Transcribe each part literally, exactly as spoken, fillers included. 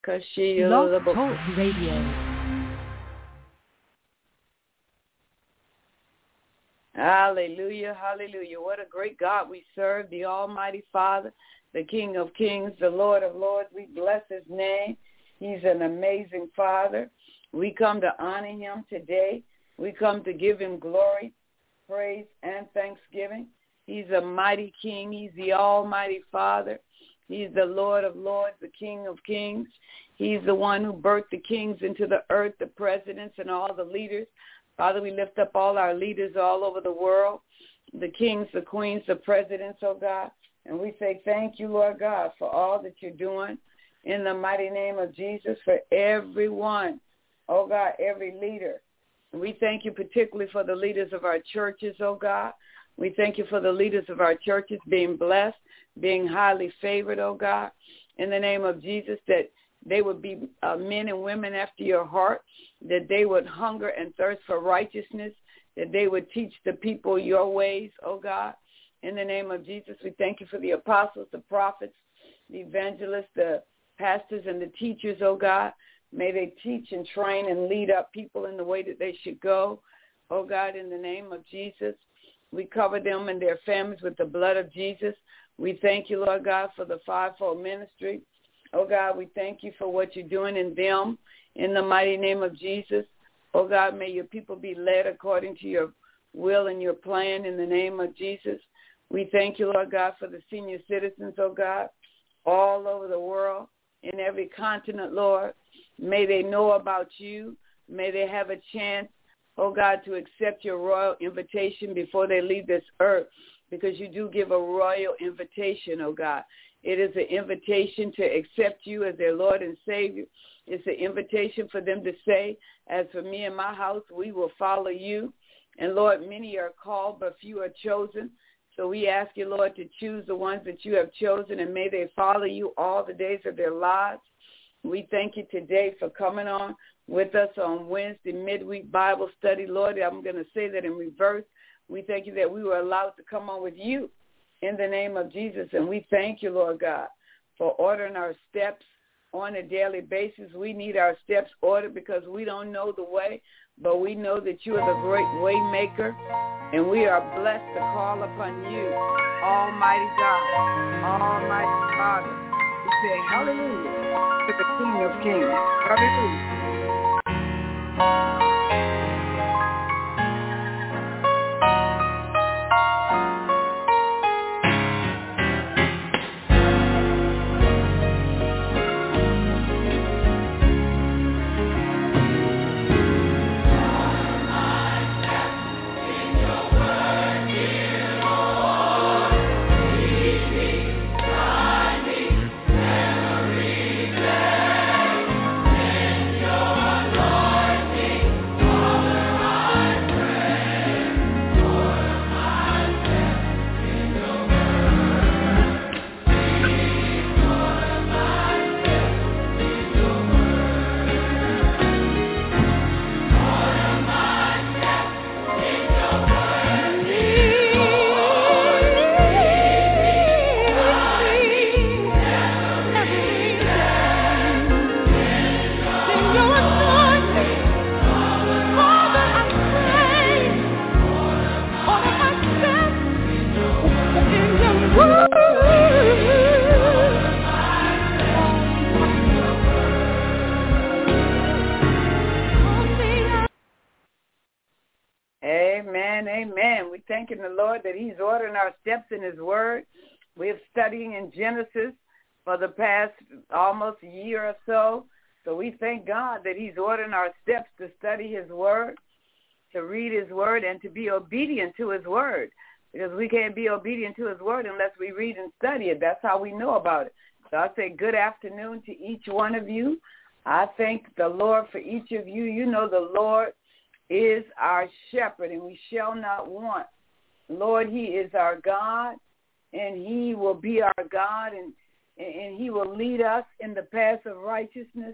Blog Talk Radio. Hallelujah, hallelujah. What a great God we serve, the Almighty Father, the King of Kings, the Lord of Lords. We bless his name. He's an amazing Father. We come to honor him today. We come to give him glory, praise, and thanksgiving. He's a mighty King. He's the Almighty Father. He's the Lord of Lords, the King of Kings. He's the one who birthed the kings into the earth, the presidents and all the leaders. Father, we lift up all our leaders all over the world, the kings, the queens, the presidents, oh God. And we say thank you, Lord God, for all that you're doing in the mighty name of Jesus for everyone, oh God, every leader. And we thank you particularly for the leaders of our churches, oh God. We thank you for the leaders of our churches being blessed, being highly favored, oh God, in the name of Jesus, that they would be uh, men and women after your heart, that they would hunger and thirst for righteousness, that they would teach the people your ways, oh God. In the name of Jesus, we thank you for the apostles, the prophets, the evangelists, the pastors, and the teachers, oh God. May they teach and train and lead up people in the way that they should go, oh God, in the name of Jesus. We cover them and their families with the blood of Jesus. We thank you, Lord God, for the fivefold ministry. Oh, God, we thank you for what you're doing in them in the mighty name of Jesus. Oh, God, may your people be led according to your will and your plan in the name of Jesus. We thank you, Lord God, for the senior citizens, oh, God, all over the world, in every continent, Lord. May they know about you. May they have a chance, oh, God, to accept your royal invitation before they leave this earth, because you do give a royal invitation, oh, God. It is an invitation to accept you as their Lord and Savior. It's an invitation for them to say, as for me and my house, we will follow you. And, Lord, many are called, but few are chosen. So we ask you, Lord, to choose the ones that you have chosen, and may they follow you all the days of their lives. We thank you today for coming on with us on Wednesday midweek Bible study. Lord, I'm going to say that in reverse. We thank you that we were allowed to come on with you in the name of Jesus. And we thank you, Lord God, for ordering our steps on a daily basis. We need our steps ordered because we don't know the way, but we know that you are the great way maker, and we are blessed to call upon you, Almighty God, Almighty Father. We say hallelujah to the King of Kings. Hallelujah. Amen, amen. We thanking the Lord that he's ordering our steps in his word. We're studying in Genesis for the past almost a year or so. So we thank God that he's ordering our steps to study his word, to read his word, and to be obedient to his word. Because we can't be obedient to his word unless we read and study it. That's how we know about it. So I say good afternoon to each one of you. I thank the Lord for each of you. You know the Lord is our shepherd, and we shall not want. Lord, he is our God, and he will be our God, and, and he will lead us in the path of righteousness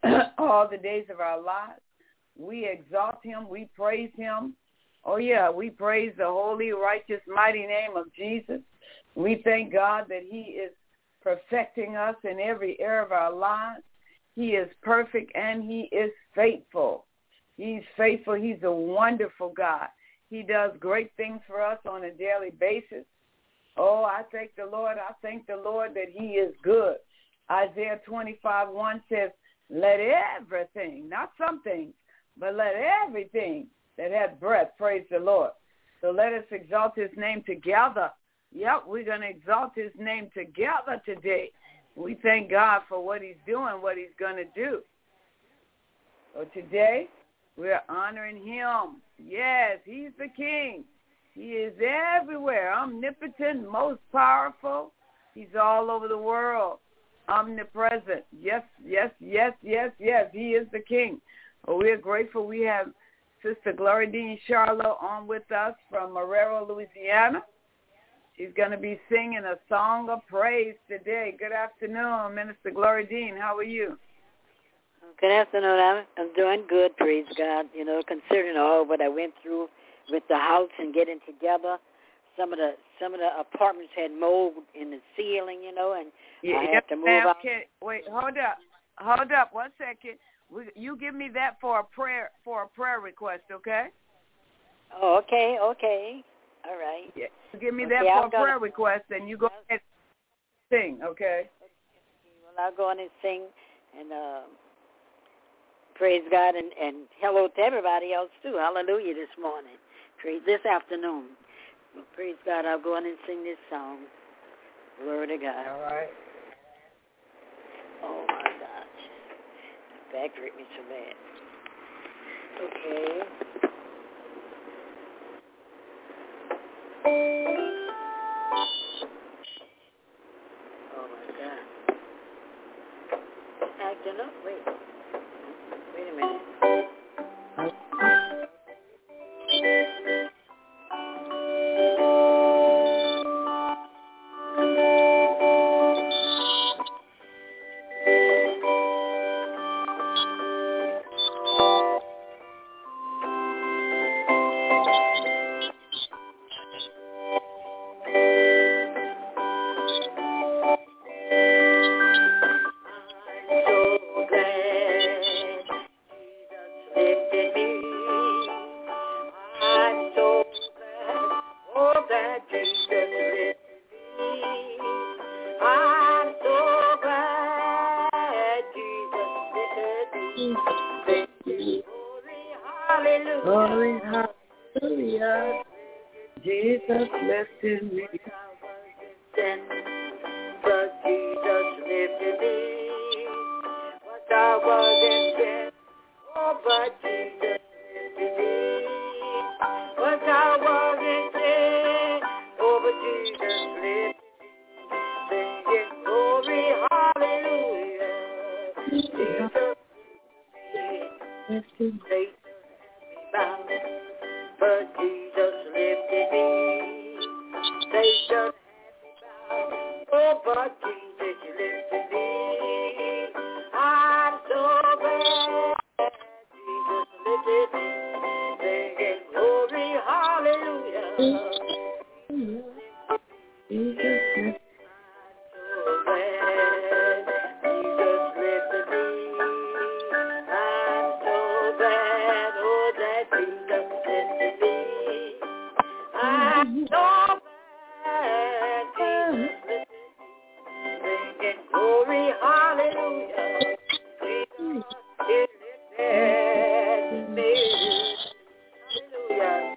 all the days of our lives. We exalt him. We praise him. Oh, yeah, we praise the holy, righteous, mighty name of Jesus. We thank God that he is perfecting us in every area of our lives. He is perfect and he is faithful. He's faithful. He's a wonderful God. He does great things for us on a daily basis. Oh, I thank the Lord. I thank the Lord that he is good. Isaiah twenty-five one says, let everything, not some things, but let everything that hath breath praise the Lord. So let us exalt his name together. Yep, we're going to exalt his name together today. We thank God for what he's doing, what he's going to do. So today, we're honoring him. Yes, he's the king. He is everywhere, omnipotent, most powerful. He's all over the world, omnipresent. Yes, yes, yes, yes, yes, he is the king. Well, we're grateful we have Sister Glory Dean Charlo on with us from Marrero, Louisiana. She's going to be singing a song of praise today. Good afternoon, Minister Glory Dean. How are you? Good afternoon. I'm, I'm doing good, praise God. You know, considering all what I went through with the house and getting together, some of the some of the apartments had mold in the ceiling, you know, and yeah, I had yep, to move ma'am, out. Can, wait, hold up, hold up, one second. We, you give me that for a prayer for a prayer request, okay? Oh, okay, okay, all right. Yeah, give me okay, that for I'm a gonna, prayer request, and you go ahead and sing, okay? Well, I'll go on and sing and. Uh, Praise God, and, and hello to everybody else, too. Hallelujah this morning. Praise this afternoon. Praise God, I'll go on and sing this song. Glory to God. All right. Oh, my gosh. My back hurt me so bad. Okay. Oh, my God. Acting up. Wait. Wait a minute. Glory, hallelujah. Jesus lifted me. But Jesus lifted me. What I wasn't sin. Oh, but Jesus lifted me. What I wasn't sin. Oh, but Jesus lifted me. Singing glory, hallelujah. Jesus lifted me. Bound, but Jesus lifted me. Satan had me bound, oh, but Jesus lifted me. I'm so glad Jesus lifted me. Singing glory, hallelujah. Jesus lifted me. I'm so glad Jesus lifted me. I'm so glad, oh, that Jesus lifted me. I'm so glad Jesus lifted me. Singing glory, hallelujah. Jesus lifted me. Hallelujah.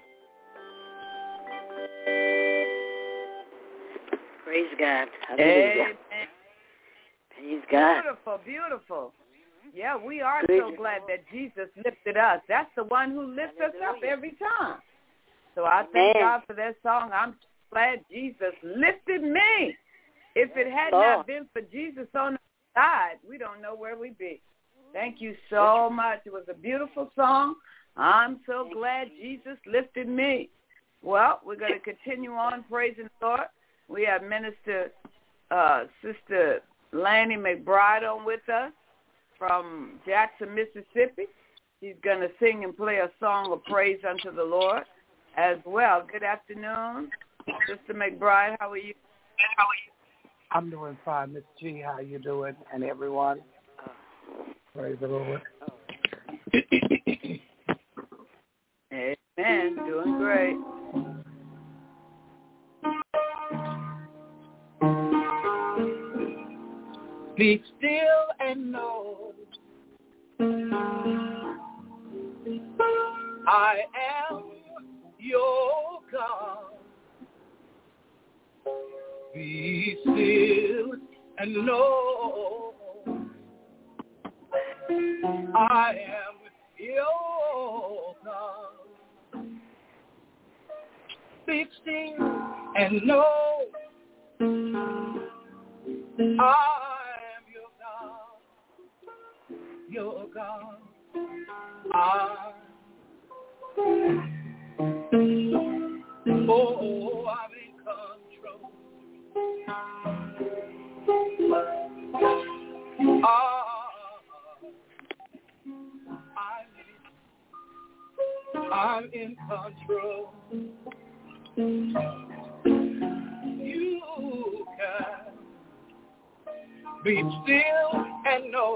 Praise God. Hallelujah. Amen. Praise God. Beautiful, beautiful. Yeah, we are Praise so glad that Jesus lifted us. That's the one who lifts us up every time. So I thank Amen. God for that song. I'm glad Jesus lifted me. If it had Lord. not been for Jesus on the side, we don't know where we'd be. Thank you so much. It was a beautiful song. I'm so glad Jesus lifted me. Well, we're going to continue on praising the Lord. We have Minister uh, Sister Lanny McBride on with us from Jackson, Mississippi. She's going to sing and play a song of praise unto the Lord as well. Good afternoon, Sister McBride. How are you? I'm doing fine, Miss G. How you doing, and everyone? Praise the Lord. Amen. Doing great. Be still and know I am your God. Be still and know I am your God. Be still and know I am your God, your God. I, oh, I'm in control. Ah, I'm in control. You can be still and know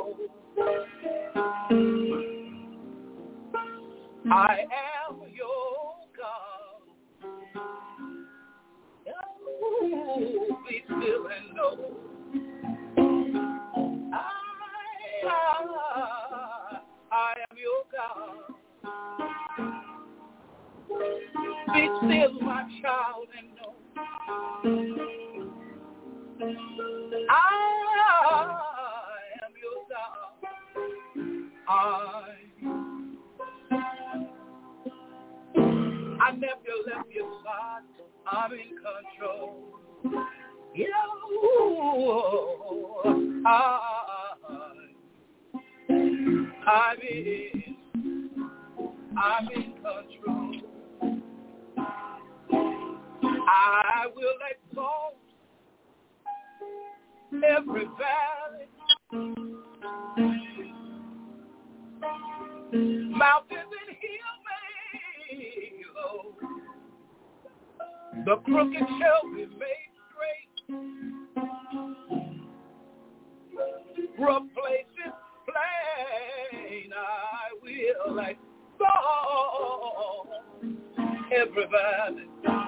I am your God. Oh, be still and know I, I am your God. Be still, my child, and know I am your God. I, I never left your side. I'm in control. You, I, I'm in, I'm in control. I will exalt every valley, mountains and hills may low. The crooked shall be made straight, rough places plain. I will exalt every valley,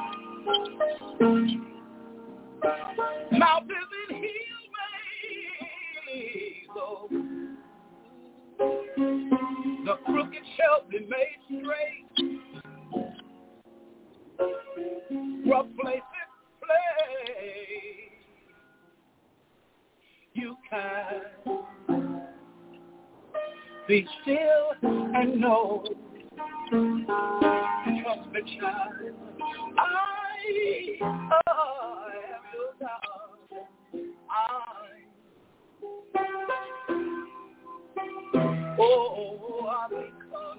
mountains and hills may low. The crooked shall be made straight, rough places plain. You can be still and know. Trust me, child. I, I am your God. I, oh, I'm in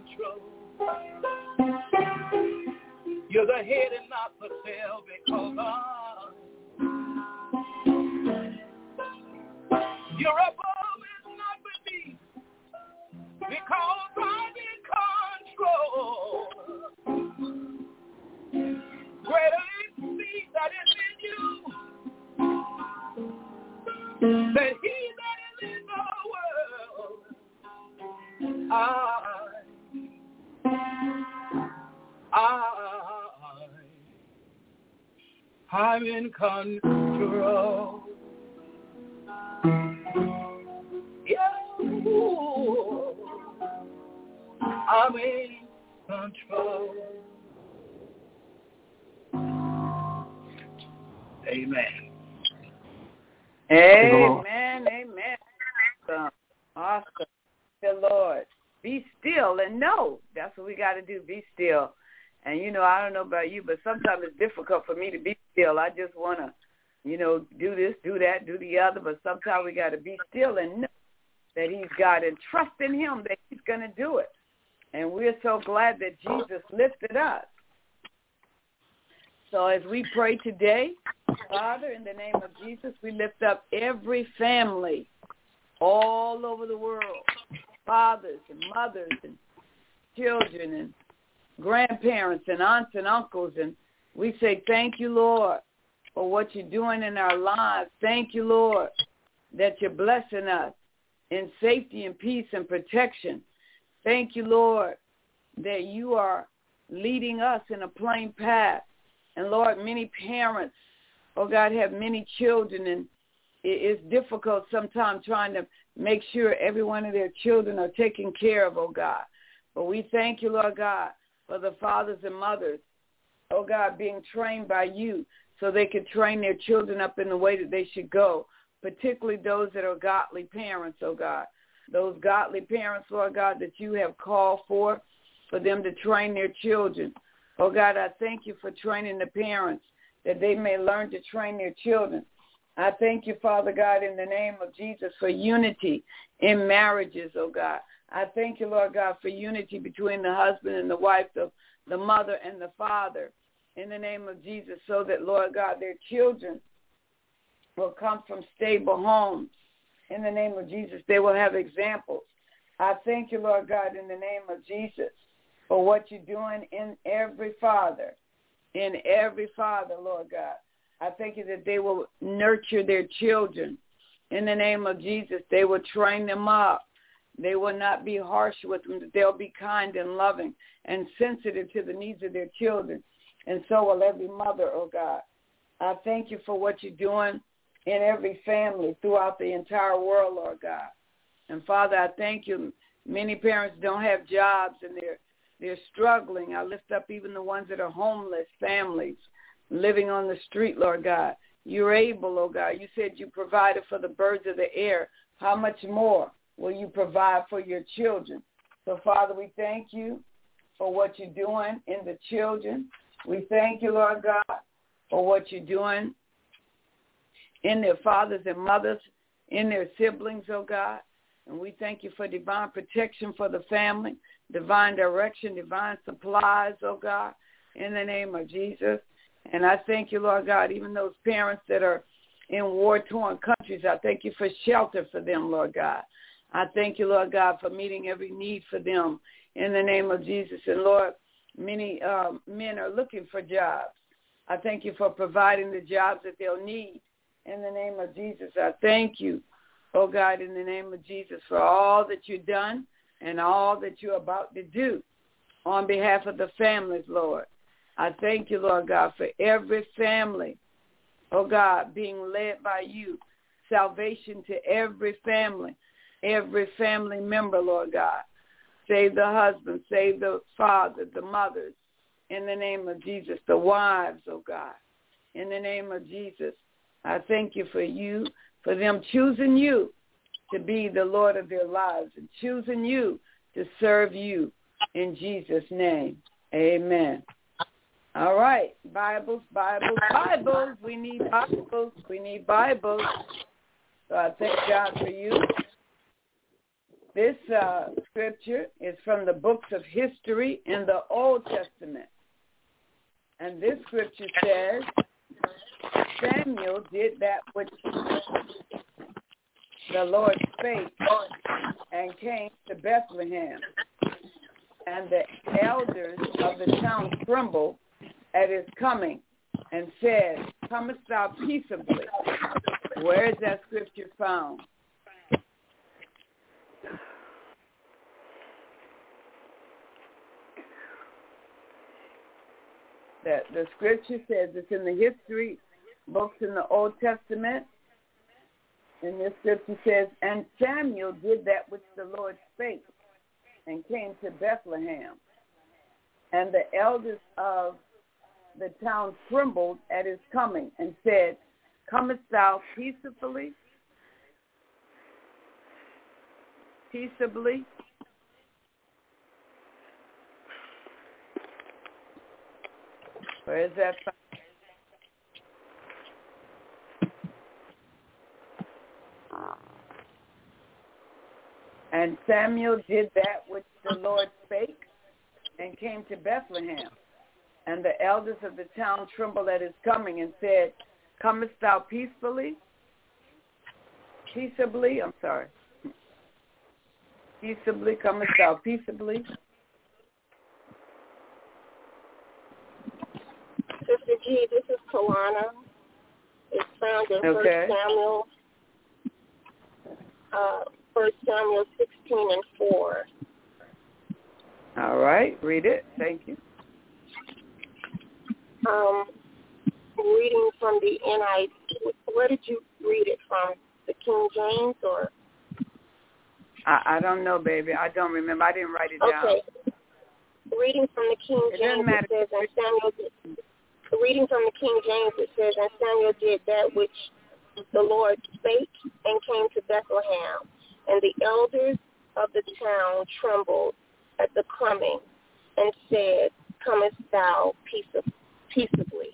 control. You're the head and not the tail, because I, you're above and not beneath, because I'm in control. Greater is me that is in you than he that is in the world. I, I, I'm in control. Yeah, I'm in control. Amen. Amen. Amen. Awesome. Awesome. The Lord. Be still and know. That's what we got to do. Be still. And, you know, I don't know about you, but sometimes it's difficult for me to be still. I just want to, you know, do this, do that, do the other. But sometimes we got to be still and know that he's God and trust in him that he's going to do it. And we're so glad that Jesus lifted us. So as we pray today, Father, in the name of Jesus, we lift up every family all over the world, fathers and mothers and children and grandparents and aunts and uncles. And we say thank you, Lord, for what you're doing in our lives. Thank you, Lord, that you're blessing us in safety and peace and protection. Thank you, Lord, that you are leading us in a plain path. And, Lord, many parents, oh, God, have many children, and it's difficult sometimes trying to make sure every one of their children are taken care of, oh, God. But we thank you, Lord God, for the fathers and mothers, oh, God, being trained by you so they can train their children up in the way that they should go, particularly those that are godly parents, oh, God. Those godly parents, Lord God, that you have called for, for them to train their children. Oh, God, I thank you for training the parents that they may learn to train their children. I thank you, Father God, in the name of Jesus, for unity in marriages, oh, God. I thank you, Lord God, for unity between the husband and the wife, the, the mother and the father, in the name of Jesus, so that, Lord God, their children will come from stable homes. In the name of Jesus, they will have examples. I thank you, Lord God, in the name of Jesus, for what you're doing in every father, in every father, Lord God. I thank you that they will nurture their children. In the name of Jesus, they will train them up. They will not be harsh with them. They'll be kind and loving and sensitive to the needs of their children. And so will every mother, oh God. I thank you for what you're doing in every family throughout the entire world, Lord God. And Father, I thank you. Many parents don't have jobs and they're they're struggling. I lift up even the ones that are homeless, families living on the street, Lord God. You're able, oh God. You said you provided for the birds of the air. How much more will you provide for your children? So, Father, we thank you for what you're doing in the children. We thank you, Lord God, for what you're doing in their fathers and mothers, in their siblings, oh God. And we thank you for divine protection for the family, divine direction, divine supplies, oh God, in the name of Jesus. And I thank you, Lord God, even those parents that are in war-torn countries, I thank you for shelter for them, Lord God. I thank you, Lord God, for meeting every need for them in the name of Jesus. And, Lord, many um, men are looking for jobs. I thank you for providing the jobs that they'll need in the name of Jesus. I thank you, oh God, in the name of Jesus, for all that you've done and all that you're about to do on behalf of the families, Lord. I thank you, Lord God, for every family, oh God, being led by you. Salvation to every family, every family member, Lord God. Save the husband, save the father, the mothers, in the name of Jesus, the wives, oh God, in the name of Jesus. I thank you for you, for them choosing you to be the Lord of their lives and choosing you to serve you in Jesus' name. Amen. All right. Bibles, Bibles, Bibles. We need Bibles. We need Bibles. So I thank God for you. This uh, scripture is from the books of history in the Old Testament. And this scripture says, Samuel did that which the Lord spake and came to Bethlehem. And the elders of the town trembled at his coming and said, comest thou peaceably? Where is that scripture found? That the scripture says it's in the history books in the Old Testament. And this scripture says, and Samuel did that which the Lord spake and came to Bethlehem. And the elders of the town trembled at his coming and said, comest thou peaceably? Peaceably? Where is that from? And Samuel did that which the Lord spake and came to Bethlehem. And the elders of the town trembled at his coming and said, comest thou peacefully? Peaceably? I'm sorry. Peaceably? Comest thou peaceably? Sister G, this is Tawana. It's found in okay. First Samuel, uh, First Samuel sixteen and four. All right, read it. Thank you. Um, reading from the N I V. Where did you read it from? The King James or? I, I don't know, baby. I don't remember. I didn't write it down. Okay. Reading from the King It James, doesn't matter. it says, and Samuel did, reading from the King James, it says, and Samuel did that which the Lord spake and came to Bethlehem. And the elders of the town trembled at the coming and said, comest thou peaceably?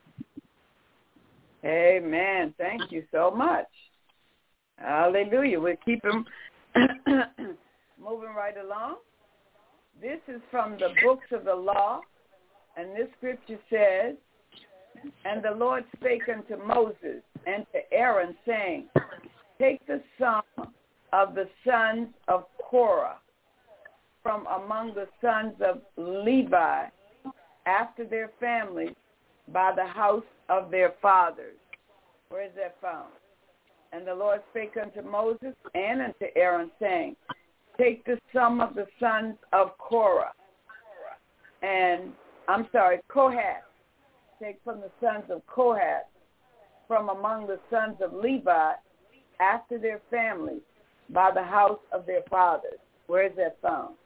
Amen. Thank you so much. Hallelujah. We'll keep them moving right along. This is from the books of the law, and this scripture says, and the Lord spake unto Moses and to Aaron, saying, take the sum of the sons of Korah from among the sons of Levi after their families by the house of their fathers. Where is that found? And the Lord spake unto Moses and unto Aaron, saying, take the sum of the sons of Korah, and, I'm sorry, Kohath. Take from the sons of Kohath, from among the sons of Levi, after their families, by the house of their fathers. Where is that found?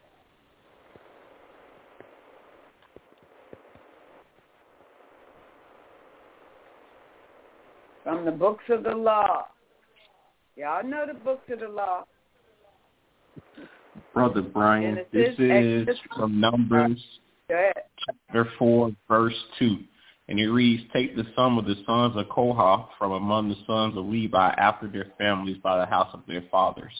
From the books of the law. Y'all know the books of the law. Brother Brian, Genesis, this is Exodus. from Numbers chapter four, verse two. And it reads, take the sum of the sons of Kohath from among the sons of Levi after their families by the house of their fathers.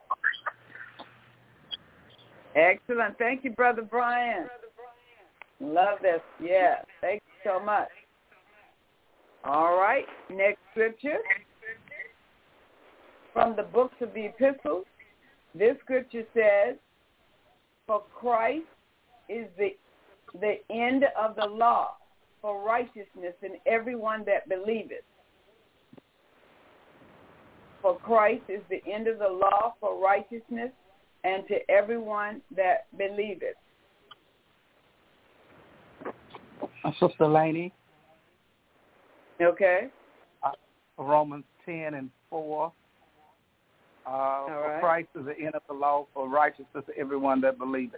Excellent. Thank you, Brother Brian. Love this. Yeah. Thank you so much. All right. Next scripture. From the books of the epistles, this scripture says, for Christ is the the end of the law for righteousness in everyone that believeth. For Christ is the end of the law for righteousness and to everyone that believeth. Uh, Sister Laney. Okay. Uh, Romans ten and four. Uh, All for right. Christ is the end of the law for righteousness to everyone that believeth.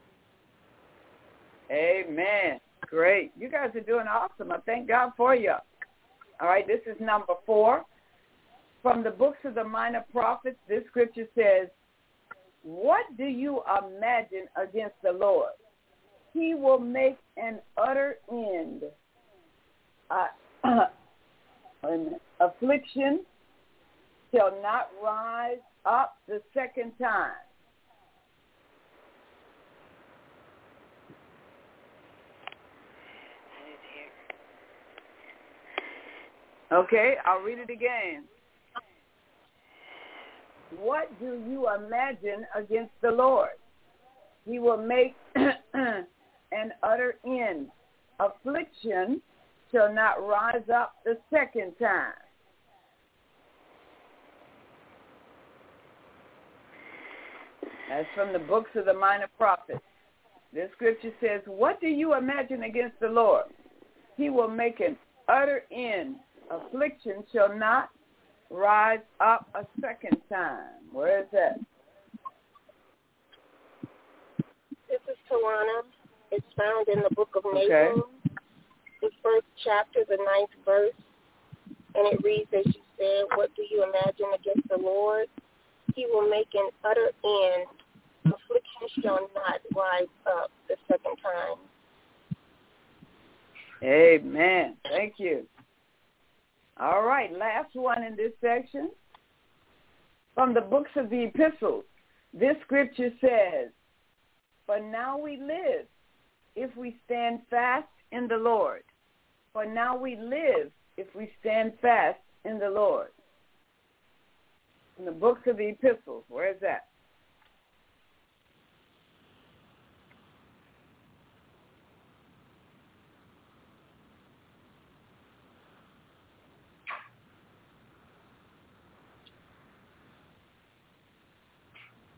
Amen. Great. You guys are doing awesome. I thank God for you. All right, this is number four. From the books of the minor prophets, this scripture says, what do you imagine against the Lord? He will make an utter end. Uh, affliction shall not rise up the second time. Okay, I'll read it again. What do you imagine against the Lord? He will make an utter end. Affliction shall not rise up the second time. That's from the books of the minor prophets. This scripture says, what do you imagine against the Lord? He will make an utter end. Affliction shall not rise up a second time. Where is that? This is Tawana. It's found in the book of Nahum, Okay. the first chapter, the ninth verse. And it reads, as you said, what do you imagine against the Lord? He will make an utter end. Affliction shall not rise up the second time. Amen. Thank you. All right, last one in this section. From the books of the epistles, this scripture says, for now we live if we stand fast in the Lord. For now we live if we stand fast in the Lord. In the books of the epistles, where is that?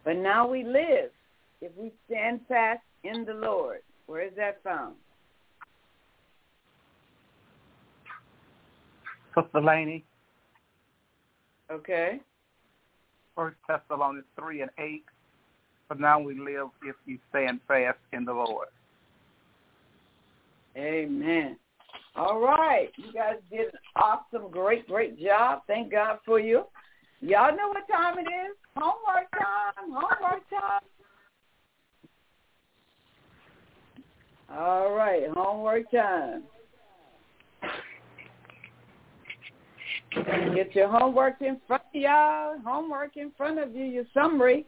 But now we live if we stand fast in the Lord. Where is that found? Sister Laney. Okay. First Thessalonians three and eight. But now we live if you stand fast in the Lord. Amen. All right. You guys did an awesome, great, great job. Thank God for you. Y'all know what time it is? Homework time. Homework time. All right. Homework time. Get your homework in front of y'all. Homework in front of you. Your summary.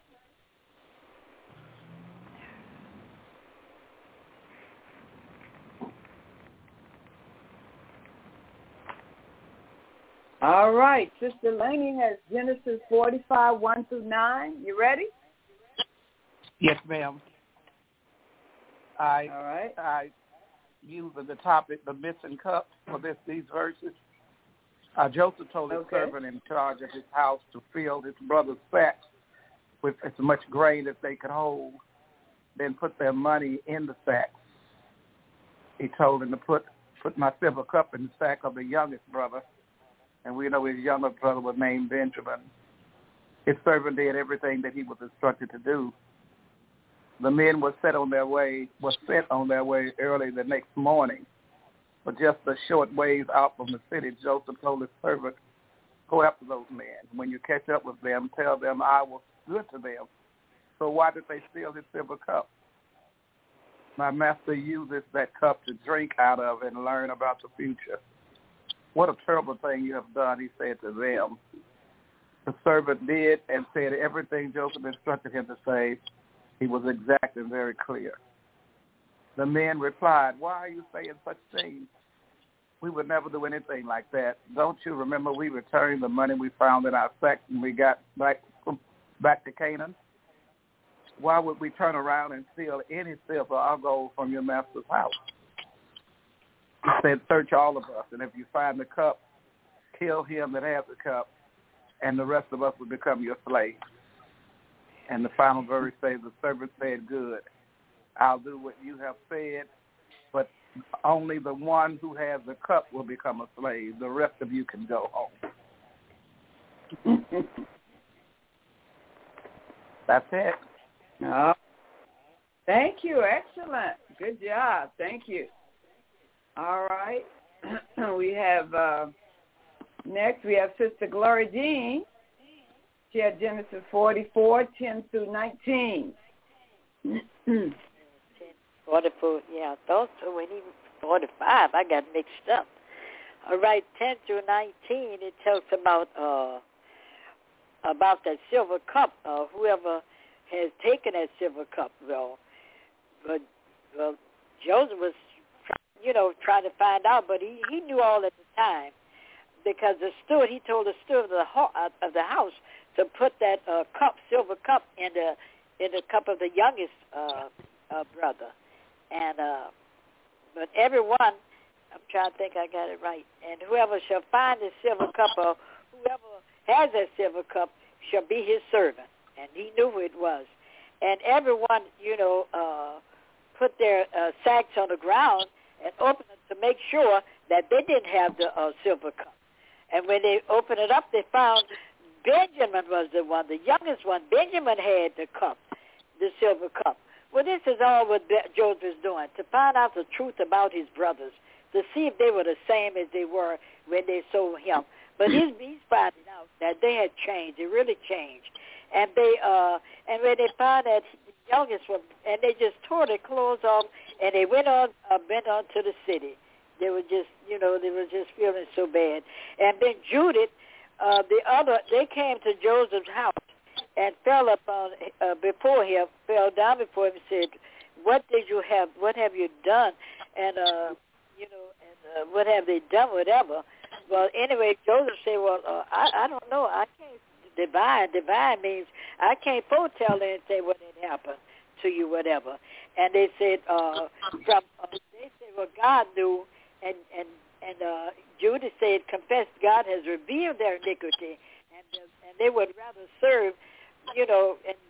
All right. Sister Laney has Genesis forty-five, one through nine. You ready? Yes, ma'am. I, All right. I use the topic, the missing cup, for this these verses. Uh, Joseph told his okay. servant in charge of his house to fill his brother's sacks with as much grain as they could hold, then put their money in the sacks. He told him to put, put my silver cup in the sack of the youngest brother, and we know his younger brother was named Benjamin. His servant did everything that he was instructed to do. The men were set on their way, were set on their way early the next morning. But just a short ways out from the city, Joseph told his servant, go after those men. When you catch up with them, tell them I was good to them. So why did they steal his silver cup? My master uses that cup to drink out of and learn about the future. What a terrible thing you have done, he said to them. The servant did and said everything Joseph instructed him to say. He was exact and very clear. The men replied, why are you saying such things? We would never do anything like that. Don't you remember we returned the money we found in our sack when we got back, back to Canaan? Why would we turn around and steal any silver or gold from your master's house? He said, search all of us, and if you find the cup, kill him that has the cup, and the rest of us will become your slaves. And the final verse says, the servant said, good, I'll do what you have said, but only the one who has the cup will become a slave. The rest of you can go home. That's it. Oh, thank you. Excellent. Good job. Thank you. All right. We have, uh, next we have Sister Gloria Jean. She had Genesis forty-four, ten through nineteen. forty-four, yeah, I thought so. When even forty-five, I got mixed up. All right, ten through nineteen, it tells about uh, about that silver cup. Uh, whoever has taken that silver cup, well, but well, Joseph was, you know, trying to find out, but he, he knew all at the time because the steward, he told the steward of the, ho- of the house to put that uh, cup, silver cup, in the in the cup of the youngest uh, uh, brother. And uh, but everyone, I'm trying to think I got it right. And whoever shall find the silver cup, or whoever has that silver cup, shall be his servant. And he knew who it was. And everyone, you know, uh, put their uh, sacks on the ground and opened it to make sure that they didn't have the uh, silver cup. And when they opened it up, they found Benjamin was the one, the youngest one. Benjamin had the cup, the silver cup. Well, this is all what Joseph is doing, to find out the truth about his brothers, to see if they were the same as they were when they sold him. But he's, he's finding out that they had changed. They really changed. And they uh, and when they found that the youngest one, and they just tore their clothes off, and they went on, uh, went on to the city. They were just, you know, they were just feeling so bad. And then Judith, uh, the other, they came to Joseph's house and fell upon uh, before him, fell down before him and said, "What did you have? What have you done?" And uh, you know, and uh, what have they done? Whatever. Well, anyway, Joseph said, "Well, uh, I, I don't know. I can't divine. Divine means I can't foretell anything what had happened to you, whatever." And they said, uh, "From uh, they said, well, God knew." And and and uh, Judas said, "Confess, God has revealed their iniquity, and uh, and they would rather serve." You know, and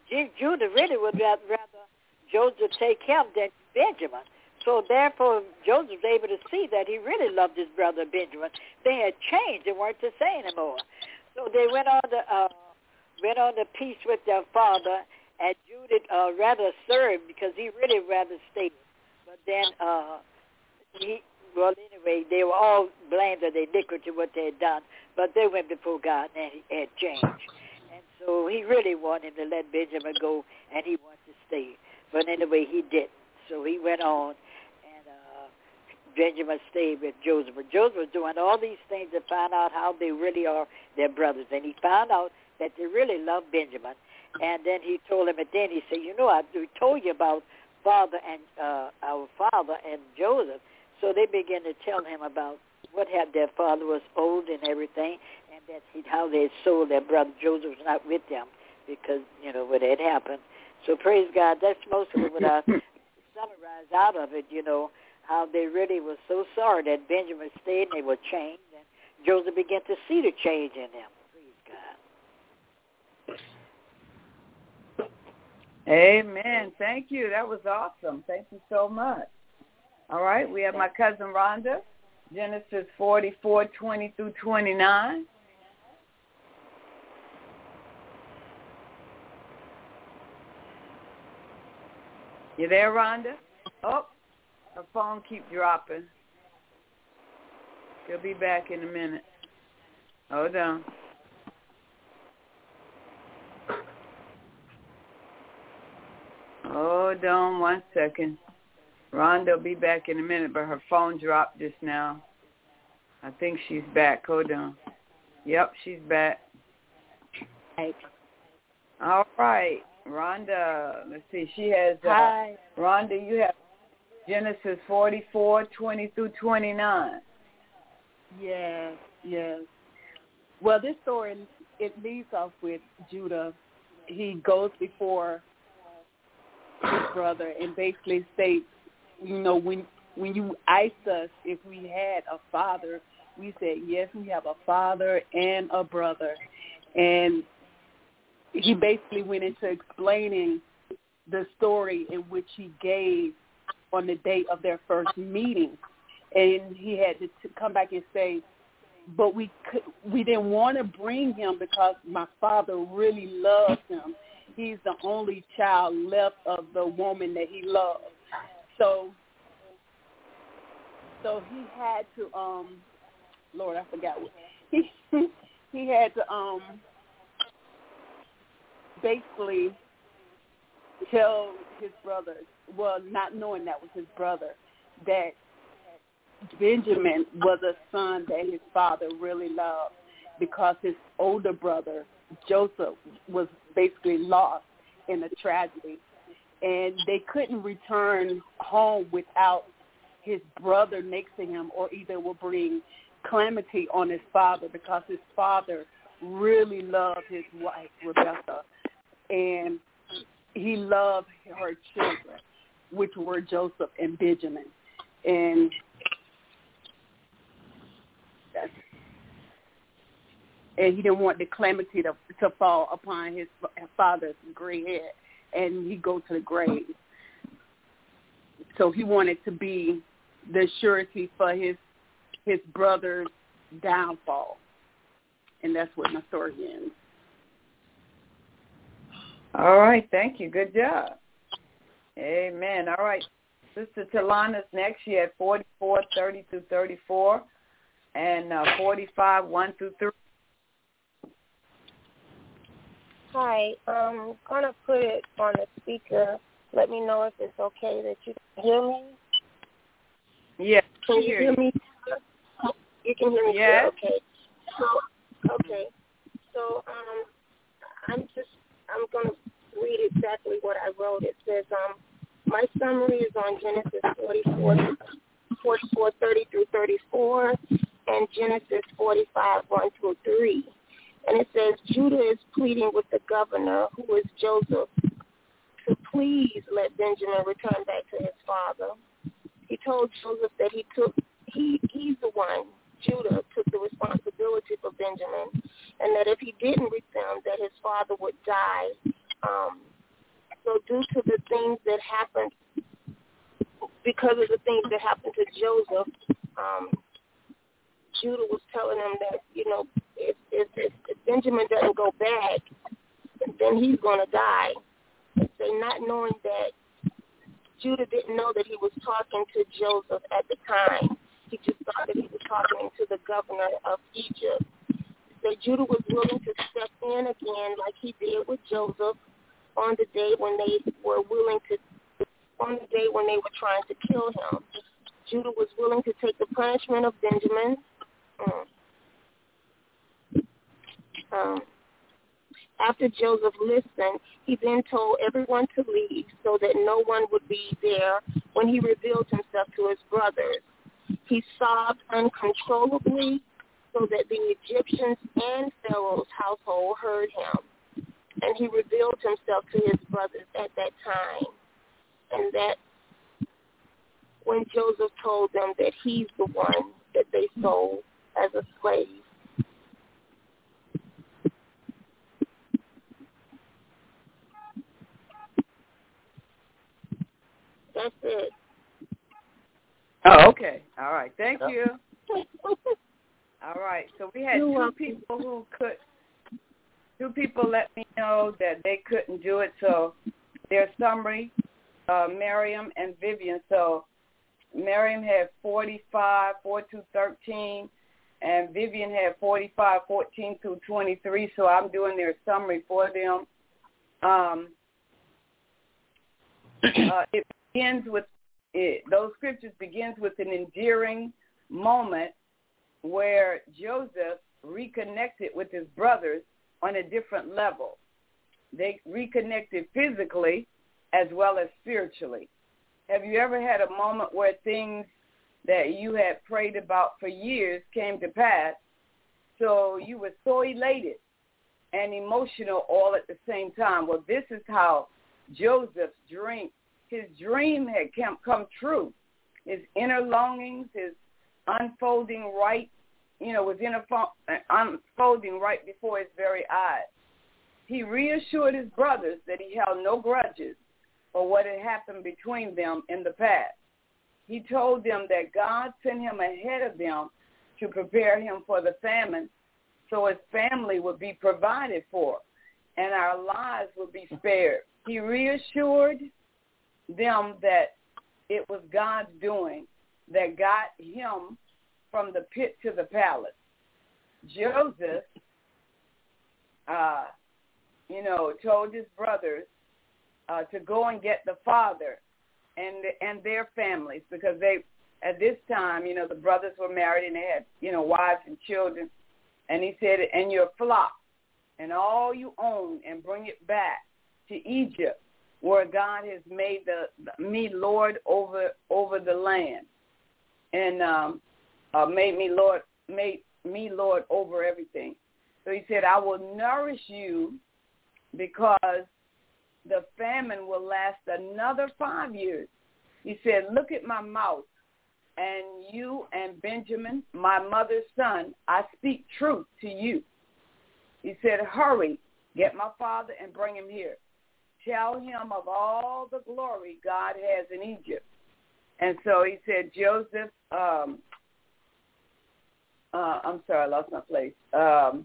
Judah really would rather Joseph take him than Benjamin. So therefore, Joseph was able to see that he really loved his brother Benjamin. They had changed; they weren't the same anymore. So they went on to uh, went on to peace with their father, and Judah uh, rather served because he really rather stayed. But then uh, he, well, anyway, they were all blamed of the iniquity what they had done, but they went before God and he had changed. And so he really wanted him to let Benjamin go, and he wanted to stay. But anyway, he didn't. So he went on, and uh, Benjamin stayed with Joseph. But Joseph was doing all these things to find out how they really are their brothers. And he found out that they really loved Benjamin. And then he told him at the end, he said, you know, I we told you about father and uh, our father and Joseph. So they began to tell him about what had their father was old and everything, and that he, how they had sold their brother. Joseph was not with them because, you know, what had happened. So praise God, that's mostly what I summarized out of it, you know, how they really were so sorry that Benjamin stayed and they were changed, and Joseph began to see the change in them. Praise God. Amen. Thank you. That was awesome. Thank you so much. All right, we have my cousin Rhonda, Genesis forty-four, twenty through twenty-nine. You there, Rhonda? Oh, her phone keeps dropping. She'll be back in a minute. Hold on. Hold on one second. Rhonda will be back in a minute, but her phone dropped just now. I think she's back. Hold on. Yep, she's back. Right. All right. Rhonda, let's see. She has, uh, Hi. Rhonda, you have Genesis forty-four, twenty through twenty-nine. Yes, yes. Well, this story, it leads off with Judah. He goes before his brother and basically states, you know, when when you asked us if we had a father, we said, yes, we have a father and a brother. And he basically went into explaining the story in which he gave on the date of their first meeting. And he had to t- come back and say, but we could, we didn't want to bring him because my father really loves him. He's the only child left of the woman that he loved. So so he had to, um, Lord, I forgot what, he, he had to um, basically tell his brother, well, not knowing that was his brother, that Benjamin was a son that his father really loved because his older brother, Joseph, was basically lost in a tragedy. And they couldn't return home without his brother next to him, or either will bring calamity on his father because his father really loved his wife, Rebecca. And he loved her children, which were Joseph and Benjamin. And that's, and he didn't want the calamity to, to fall upon his father's gray head, and he go to the grave. So he wanted to be the surety for his his brother's downfall. And that's what my story ends. All right, thank you. Good job. Amen. All right. Sister Talana's next. She had forty-four, thirty through thirty-four, and uh, forty-five, one through three. Hi, I'm going to put it on the speaker. Let me know if it's okay that you can hear me. Yes. Can you hear me? You can hear me? Yes. Okay. So, okay. So, um, I'm just, I'm going to read exactly what I wrote. It says, um, my summary is on Genesis forty-four, forty-four, thirty through thirty-four, and Genesis forty-five, one through three. And it says, Judah is pleading with the governor, who is Joseph, to please let Benjamin return back to his father. He told Joseph that he took, he he's the one, Judah, took the responsibility for Benjamin, and that if he didn't return, that his father would die um, So due to the things that happened, because of the things that happened to Joseph, um, Judah was telling him that, you know, if, if, if, if Benjamin doesn't go back, then he's going to die. So not knowing that Judah didn't know that he was talking to Joseph at the time. He just thought that he was talking to the governor of Egypt. That Judah was willing to step in again like he did with Joseph on the day when they were willing to, on the day when they were trying to kill him. Judah was willing to take the punishment of Benjamin. Um, um, after Joseph listened, he then told everyone to leave so that no one would be there when he revealed himself to his brothers. He sobbed uncontrollably so that the Egyptians and Pharaoh's household heard him. And he revealed himself to his brothers at that time. And that when Joseph told them that he's the one that they sold as a slave. That's it. Oh, okay. All right. Thank Yep. you. All right. So we had You're two welcome. people who could, two people let me know that they couldn't do it. So their summary, uh, Miriam and Vivian. So Miriam had forty-five, four to thirteen, and Vivian had forty-five, fourteen through twenty-three. So I'm doing their summary for them. Um, uh, it begins with, it, those scriptures begins with an endearing moment where Joseph reconnected with his brothers on a different level. They reconnected physically as well as spiritually. Have you ever had a moment where things that you had prayed about for years came to pass, so you were so elated and emotional all at the same time? Well, this is how Joseph's dream, his dream had come, come true. His inner longings, his unfolding right, you know, was in a, unfolding right before his very eyes. He reassured his brothers that he held no grudges for what had happened between them in the past. He told them that God sent him ahead of them to prepare him for the famine so his family would be provided for and our lives would be spared. He reassured them that it was God's doing that got him from the pit to the palace. Joseph, uh, you know, told his brothers uh, to go and get the father and and their families, because they, at this time, you know, the brothers were married and they had, you know, wives and children. And he said, and your flock and all you own, and bring it back to Egypt, where God has made the, the me Lord over over the land, and um, uh, made me Lord made me Lord over everything. So he said, I will nourish you because the famine will last another five years. He said, look at my mouth, and you and Benjamin, my mother's son, I speak truth to you. He said, hurry, get my father and bring him here. Tell him of all the glory God has in Egypt. And so he said, Joseph, um, uh, I'm sorry, I lost my place. Um,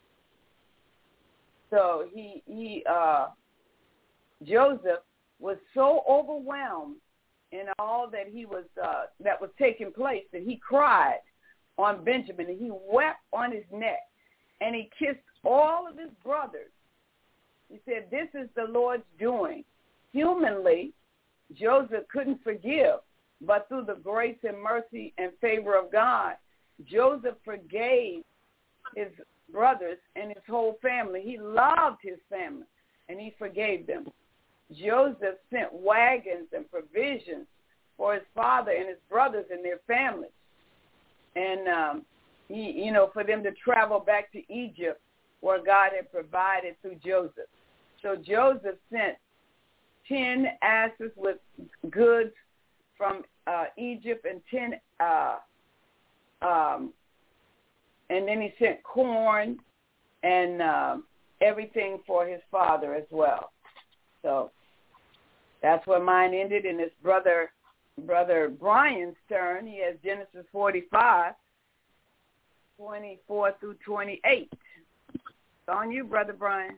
so he, he, uh, Joseph was so overwhelmed in all that he was, uh, that was taking place that he cried on Benjamin, and he wept on his neck, and he kissed all of his brothers. He said, this is the Lord's doing. Humanly, Joseph couldn't forgive, but through the grace and mercy and favor of God, Joseph forgave his brothers and his whole family. He loved his family, and he forgave them. Joseph sent wagons and provisions for his father and his brothers and their families, and um, he, you know, for them to travel back to Egypt, where God had provided through Joseph. So Joseph sent ten asses with goods from uh, Egypt, and ten, uh, um, and then he sent corn and uh, everything for his father as well. So That's where mine ended, and it's brother brother Brian's turn. He has Genesis forty-five, twenty-four through twenty-eight. It's on you, Brother Brian.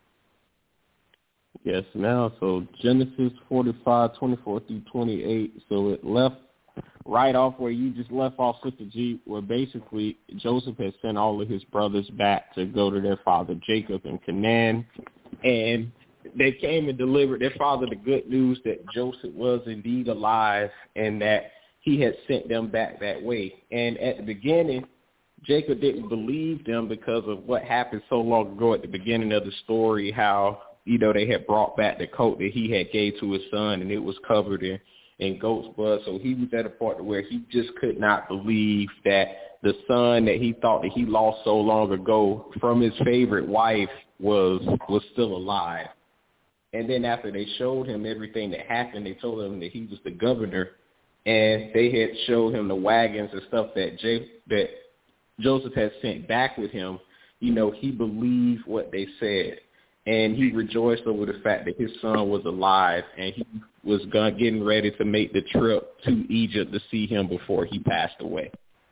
Yes, now, so Genesis forty-five, twenty-four through twenty-eight. So it left right off where you just left off, Sister G, where basically Joseph had sent all of his brothers back to go to their father Jacob in Canaan, and they came and delivered their father the good news that Joseph was indeed alive and that he had sent them back that way. And at the beginning, Jacob didn't believe them because of what happened so long ago at the beginning of the story, how, you know, they had brought back the coat that he had gave to his son, and it was covered in, in goat's blood. So he was at a point where he just could not believe that the son that he thought that he lost so long ago from his favorite wife was was still alive. And then after they showed him everything that happened, they told him that he was the governor, and they had showed him the wagons and stuff that J- that Joseph had sent back with him. You know, he believed what they said, and he rejoiced over the fact that his son was alive, and he was going, getting ready to make the trip to Egypt to see him before he passed away.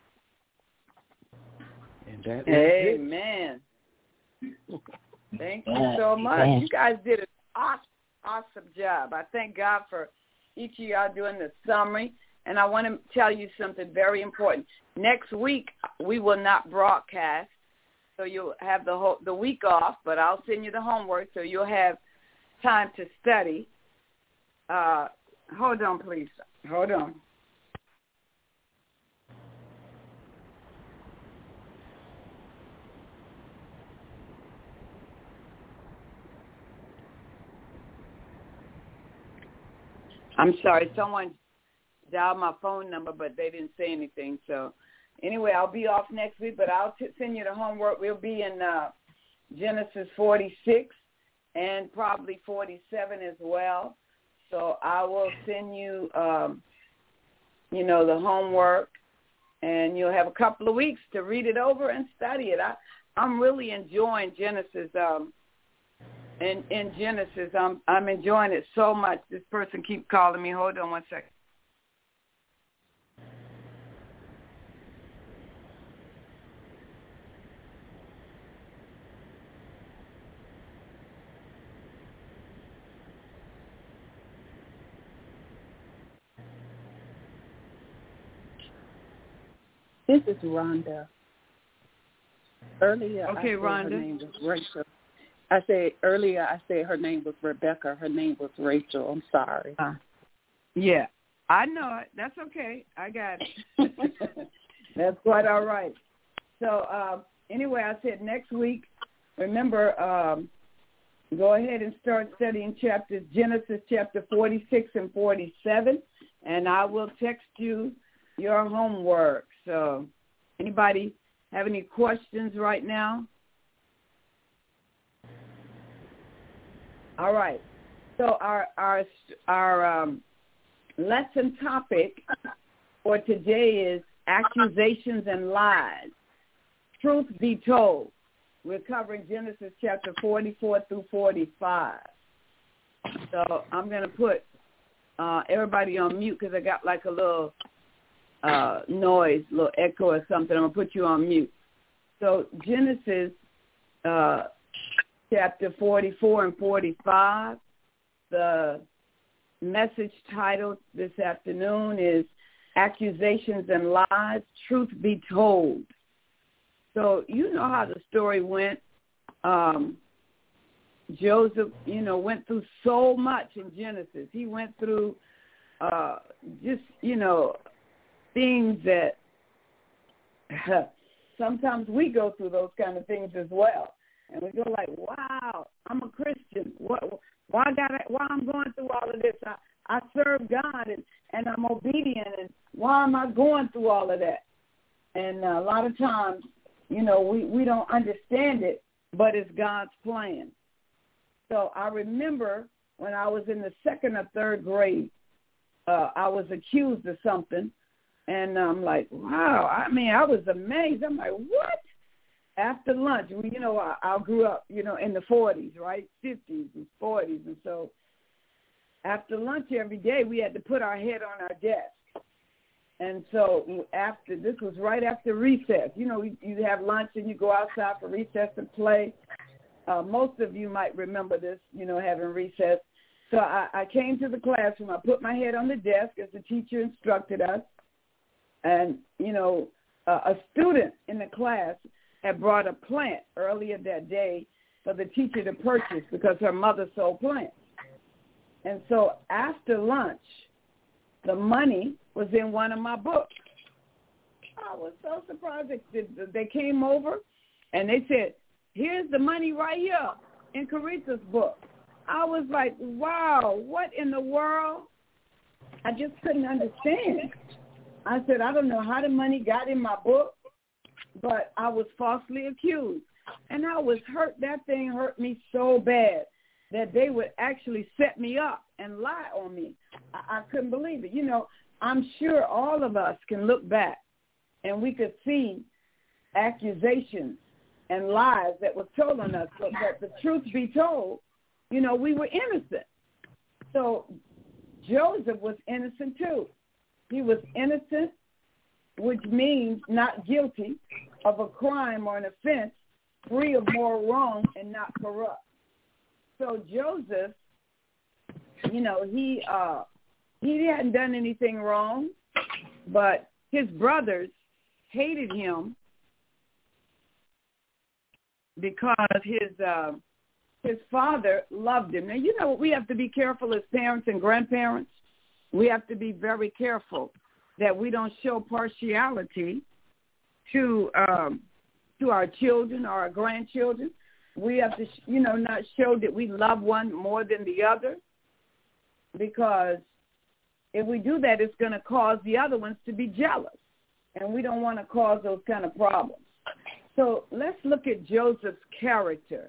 And that Amen. Thank you so much. You guys did an awesome, awesome job. I thank God for each of y'all doing the summary. And I want to tell you something very important. Next week, we will not broadcast, so you'll have the whole, the week off, but I'll send you the homework so you'll have time to study. Uh, hold on, please. Hold on. I'm sorry, someone dialed my phone number, but they didn't say anything. So anyway, I'll be off next week, but I'll t- send you the homework. We'll be in uh, Genesis forty-six and probably forty-seven as well. So I will send you, um, you know, the homework, and you'll have a couple of weeks to read it over and study it. I, I'm really enjoying Genesis. Um, in, in Genesis, I'm I'm enjoying it so much. This person keeps calling me. Hold on one second. This is Rhonda. Earlier, okay, I said Rhonda. Her name was Rachel. I said earlier, I said her name was Rebecca. Her name was Rachel. I'm sorry. Uh, yeah, I know it. That's okay. I got it. That's quite all right. So um, anyway, I said next week, remember, um, go ahead and start studying chapters, Genesis chapter forty-six and forty-seven, and I will text you your homework. So anybody have any questions right now? All right. So our our our um, lesson topic for today is accusations and lies. Truth be told, we're covering Genesis chapter forty-four through forty-five. So I'm going to put uh, everybody on mute because I got like a little uh, noise, a little echo or something. I'm going to put you on mute. So Genesis uh, chapter forty-four and forty-five, the message title this afternoon is Accusations and Lies, Truth Be Told. So you know how the story went. Um, Joseph, you know, went through so much in Genesis. He went through uh, just, you know, things that sometimes we go through those kind of things as well. And we go like, wow, I'm a Christian. What, why got I, why I'm going through all of this? I, I serve God and, and I'm obedient. And why am I going through all of that? And uh, a lot of times, you know, we, we don't understand it, but it's God's plan. So I remember when I was in the second or third grade, uh, I was accused of something. And I'm like, wow, I mean, I was amazed. I'm like, what? After lunch, we, you know, I, I grew up, you know, in the forties, right, fifties and forties. And so after lunch every day, we had to put our head on our desk. And so after, this was right after recess. You know, you have lunch and you go outside for recess and play. Uh, most of you might remember this, you know, having recess. So I, I came to the classroom. I put my head on the desk as the teacher instructed us. And, you know, uh, a student in the class had brought a plant earlier that day for the teacher to purchase because her mother sold plants. And so after lunch, the money was in one of my books. I was so surprised. They, they came over and they said, here's the money right here in Caritha's book. I was like, wow, what in the world? I just couldn't understand. I said, I don't know how the money got in my book, but I was falsely accused. And I was hurt. That thing hurt me so bad that they would actually set me up and lie on me. I, I couldn't believe it. You know, I'm sure all of us can look back and we could see accusations and lies that were told on us. But that the truth be told, you know, we were innocent. So Joseph was innocent too. He was innocent, which means not guilty of a crime or an offense, free of moral wrong and not corrupt. So Joseph, you know, he uh, he hadn't done anything wrong, but his brothers hated him because his uh, his father loved him. Now, you know, we have to be careful as parents and grandparents. We have to be very careful that we don't show partiality to um, to our children or our grandchildren. We have to, you know, not show that we love one more than the other, because if we do that, it's going to cause the other ones to be jealous, and we don't want to cause those kind of problems. So let's look at Joseph's character.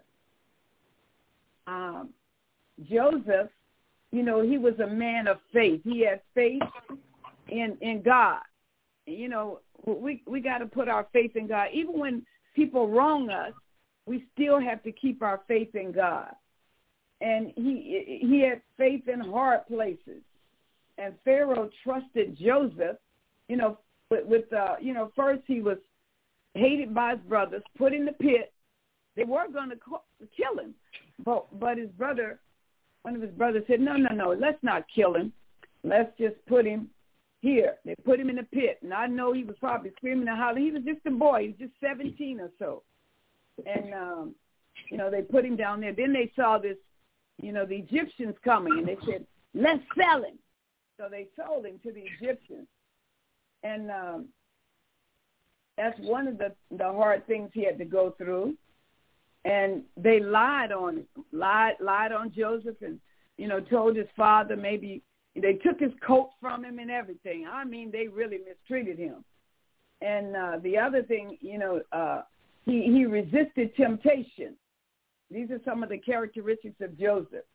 Um, Joseph, you know, he was a man of faith. He had faith in in God. You know, we we got to put our faith in God. Even when people wrong us, we still have to keep our faith in God. And he he had faith in hard places. And Pharaoh trusted Joseph, you know, with, with uh, you know, first he was hated by his brothers, put in the pit. They were going to kill him. But, but his brother, one of his brothers said, no, no, no, let's not kill him. Let's just put him here. They put him in the pit. And I know he was probably screaming and hollering. He was just a boy. He was just seventeen or so. And, um, you know, they put him down there. Then they saw this, you know, the Egyptians coming, and they said, let's sell him. So they sold him to the Egyptians. And um, that's one of the, the hard things he had to go through. And they lied on him, lied, lied on Joseph, and, you know, told his father maybe they took his coat from him and everything. I mean, they really mistreated him. And uh, the other thing, you know, uh, he, he resisted temptation. These are some of the characteristics of Joseph.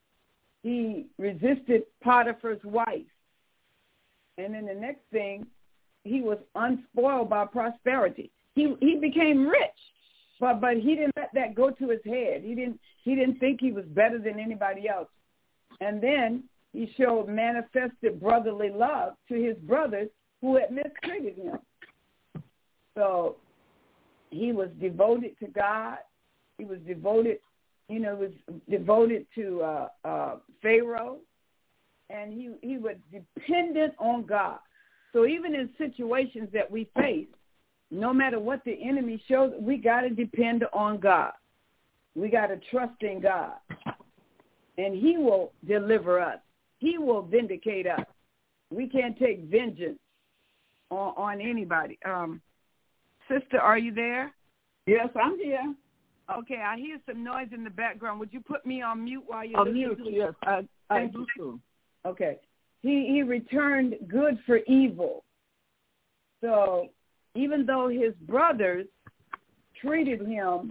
He resisted Potiphar's wife. And then the next thing, he was unspoiled by prosperity. He he became rich. But but he didn't let that go to his head. He didn't he didn't think he was better than anybody else. And then he showed manifested brotherly love to his brothers who had mistreated him. So he was devoted to God. He was devoted, you know, was devoted to uh, uh, Pharaoh, and he he was dependent on God. So even in situations that we face, no matter what the enemy shows, we got to depend on God. We got to trust in God. And he will deliver us. He will vindicate us. We can't take vengeance on, on anybody. Um, sister, are you there? Yes, I'm here. Okay, I hear some noise in the background. Would you put me on mute while you're on listening? mute, yes, I, I do so. Okay. He, he returned good for evil. So even though his brothers treated him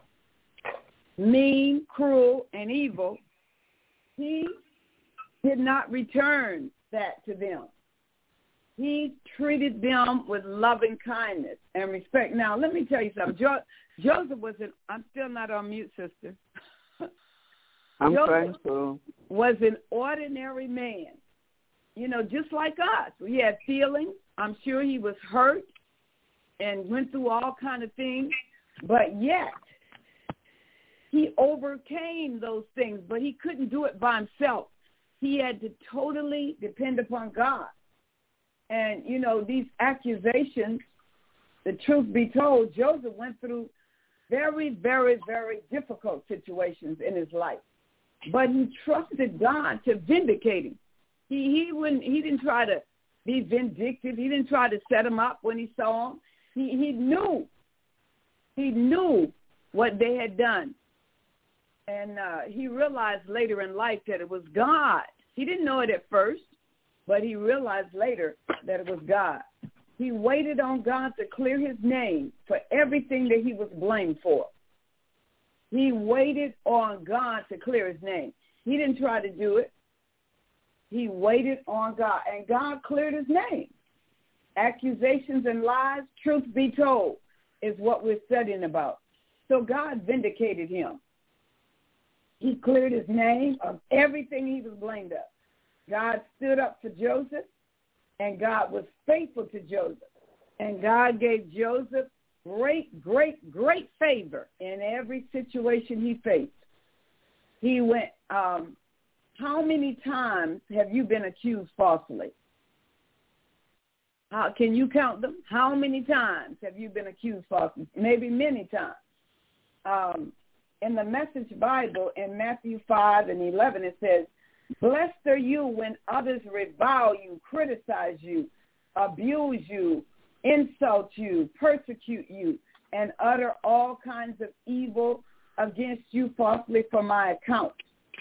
mean, cruel, and evil, he did not return that to them. He treated them with loving kindness and respect. Now, let me tell you something. Jo- Joseph was an, I'm still not on mute, sister. I'm Joseph saying so. was an ordinary man, you know, just like us. We had feelings. I'm sure he was hurt and went through all kind of things, but yet he overcame those things, but he couldn't do it by himself. He had to totally depend upon God. And, you know, these accusations, the truth be told, Joseph went through very, very, very difficult situations in his life. But he trusted God to vindicate him. He he wouldn't he didn't try to be vindictive. He didn't try to set him up when he saw him. He he knew. He knew what they had done. And uh, he realized later in life that it was God. He didn't know it at first, but he realized later that it was God. He waited on God to clear his name for everything that he was blamed for. He waited on God to clear his name. He didn't try to do it. He waited on God, and God cleared his name. Accusations and lies, truth be told, is what we're studying about. So God vindicated him. He cleared his name of everything he was blamed of. God stood up for Joseph, and God was faithful to Joseph. And God gave Joseph great, great, great favor in every situation he faced. He went, um, how many times have you been accused falsely? How, can you count them? How many times have you been accused falsely? Maybe many times. Um, in the Message Bible, in Matthew five and eleven, it says, blessed are you when others revile you, criticize you, abuse you, insult you, persecute you, and utter all kinds of evil against you falsely for my account.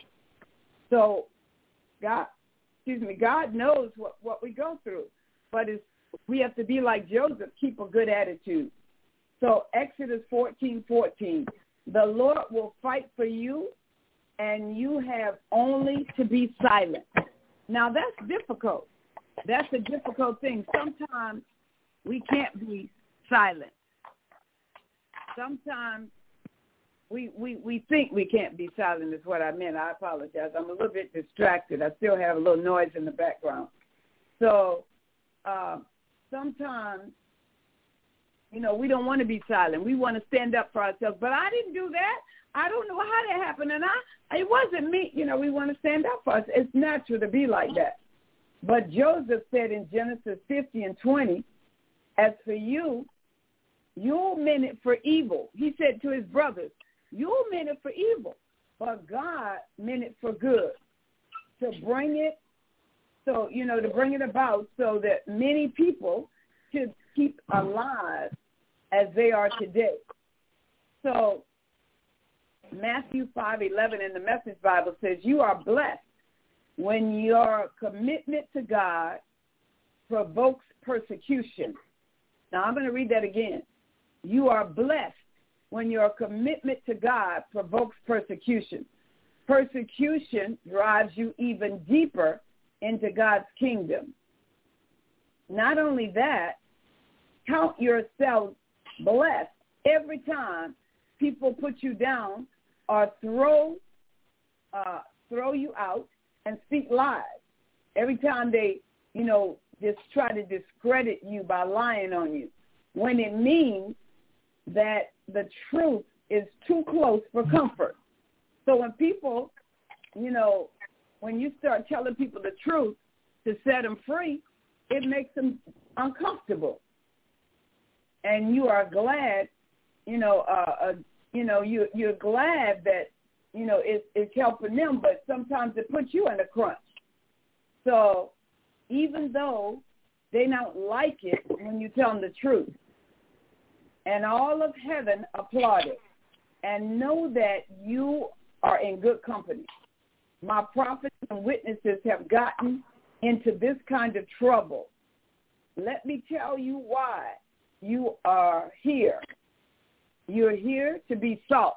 So God, excuse me, God knows what, what we go through, but it's, we have to be like Joseph, keep a good attitude. So Exodus fourteen fourteen, the Lord will fight for you, and you have only to be silent. Now, that's difficult. That's a difficult thing. Sometimes we can't be silent. Sometimes we, we, we think we can't be silent is what I meant. I apologize. I'm a little bit distracted. I still have a little noise in the background. So uh, sometimes, you know, we don't want to be silent. We want to stand up for ourselves. But I didn't do that. I don't know how that happened. And I, it wasn't me. You know, we want to stand up for us. It's natural to be like that. But Joseph said in Genesis fifty and twenty, as for you, you meant it for evil. He said to his brothers, you meant it for evil, but God meant it for good, to bring it, so, you know, to bring it about so that many people could keep alive as they are today. So Matthew five eleven in the Message Bible says, you are blessed when your commitment to God provokes persecution. Now, I'm going to read that again. You are blessed when your commitment to God provokes persecution. Persecution drives you even deeper into God's kingdom. Not only that, count yourself blessed every time people put you down or throw uh, throw you out and speak lies. Every time they, you know, just try to discredit you by lying on you, when it means that the truth is too close for comfort. So when people, you know, when you start telling people the truth to set them free, it makes them uncomfortable. And you are glad, you know, uh, uh, you know, you, you're glad that, you know, it's, it's helping them, but sometimes it puts you in a crunch. So even though they don't like it when you tell them the truth, and all of heaven applauded, and know that you are in good company. My prophets and witnesses have gotten into this kind of trouble. Let me tell you why you are here. You're here to be salt.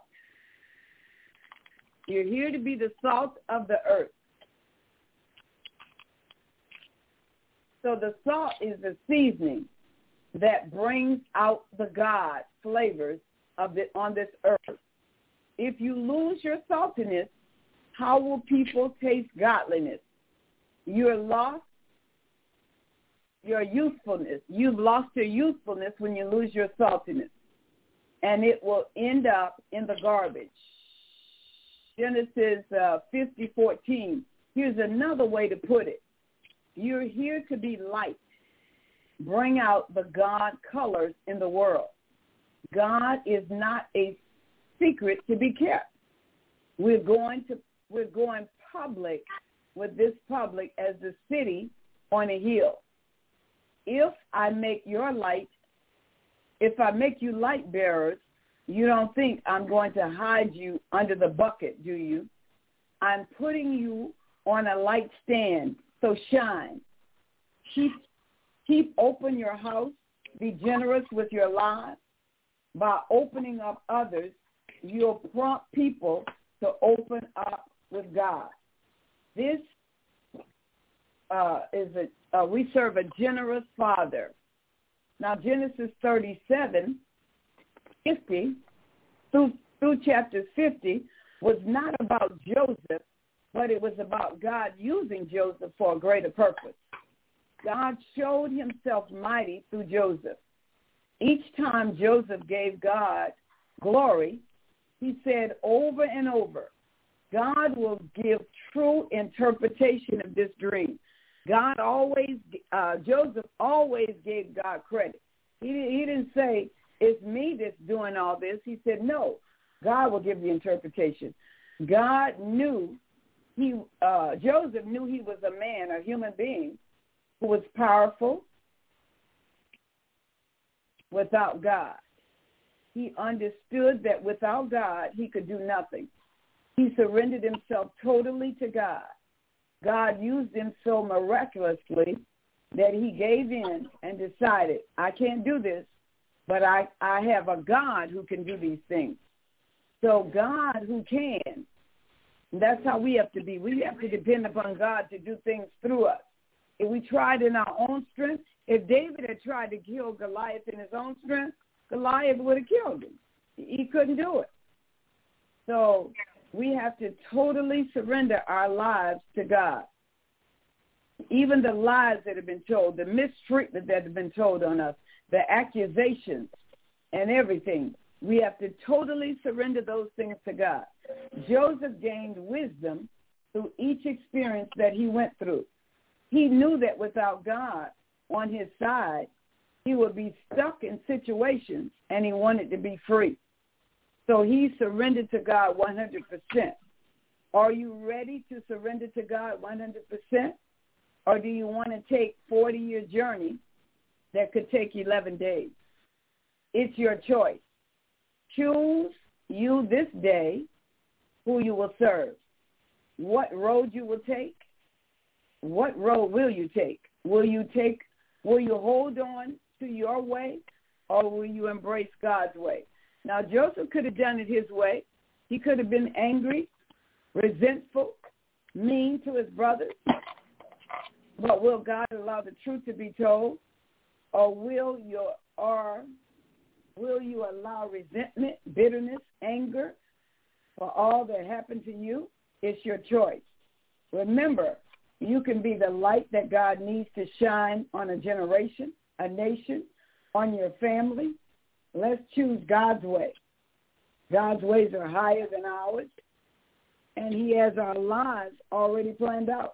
You're here to be the salt of the earth. So the salt is the seasoning that brings out the God flavors of it on this earth. If you lose your saltiness, How will people taste godliness? You're lost. Your youthfulness. You've lost your youthfulness when you lose your saltiness. And it will end up in the garbage. Genesis uh, fifty fourteen. Here's another way to put it. You're here to be light. Bring out the God colors in the world. God is not a secret to be kept. We're going to we're going public with this public as the city on a hill. If I make your light, if I make you light bearers, you don't think I'm going to hide you under the bucket, do you? I'm putting you on a light stand, so shine. Keep, keep open your house. Be generous with your lives. By opening up others, you'll prompt people to open up with God. This uh, is a, uh, we serve a generous Father. Now, Genesis thirty-seven, fifty, through, through chapter fifty, was not about Joseph, but it was about God using Joseph for a greater purpose. God showed himself mighty through Joseph. Each time Joseph gave God glory, he said over and over, God will give true interpretation of this dream. God always, uh, Joseph always gave God credit. He, he didn't say, it's me that's doing all this. He said, no, God will give the interpretation. God knew, he, uh, Joseph knew he was a man, a human being, who was powerful without God. He understood that without God, he could do nothing. He surrendered himself totally to God. God used him so miraculously that he gave in and decided, I can't do this, but I, I have a God who can do these things. So God who can, that's how we have to be. We have to depend upon God to do things through us. If we tried in our own strength, if David had tried to kill Goliath in his own strength, Goliath would have killed him. He couldn't do it. So we have to totally surrender our lives to God. Even the lies that have been told, the mistreatment that have been told on us, the accusations and everything, we have to totally surrender those things to God. Joseph gained wisdom through each experience that he went through. He knew that without God on his side, he would be stuck in situations, and he wanted to be free. So he surrendered to God one hundred percent. Are you ready to surrender to God one hundred percent? Or do you want to take a forty-year journey that could take eleven days? It's your choice. Choose you this day who you will serve, what road you will take. What road will you take? Will you take, will you hold on to your way, or will you embrace God's way? Now, Joseph could have done it his way. He could have been angry, resentful, mean to his brothers. But will God allow the truth to be told, or will your or will you allow resentment, bitterness, anger for all that happened to you? It's your choice. Remember, you can be the light that God needs to shine on a generation, a nation, on your family. Let's choose God's way. God's ways are higher than ours, and he has our lives already planned out.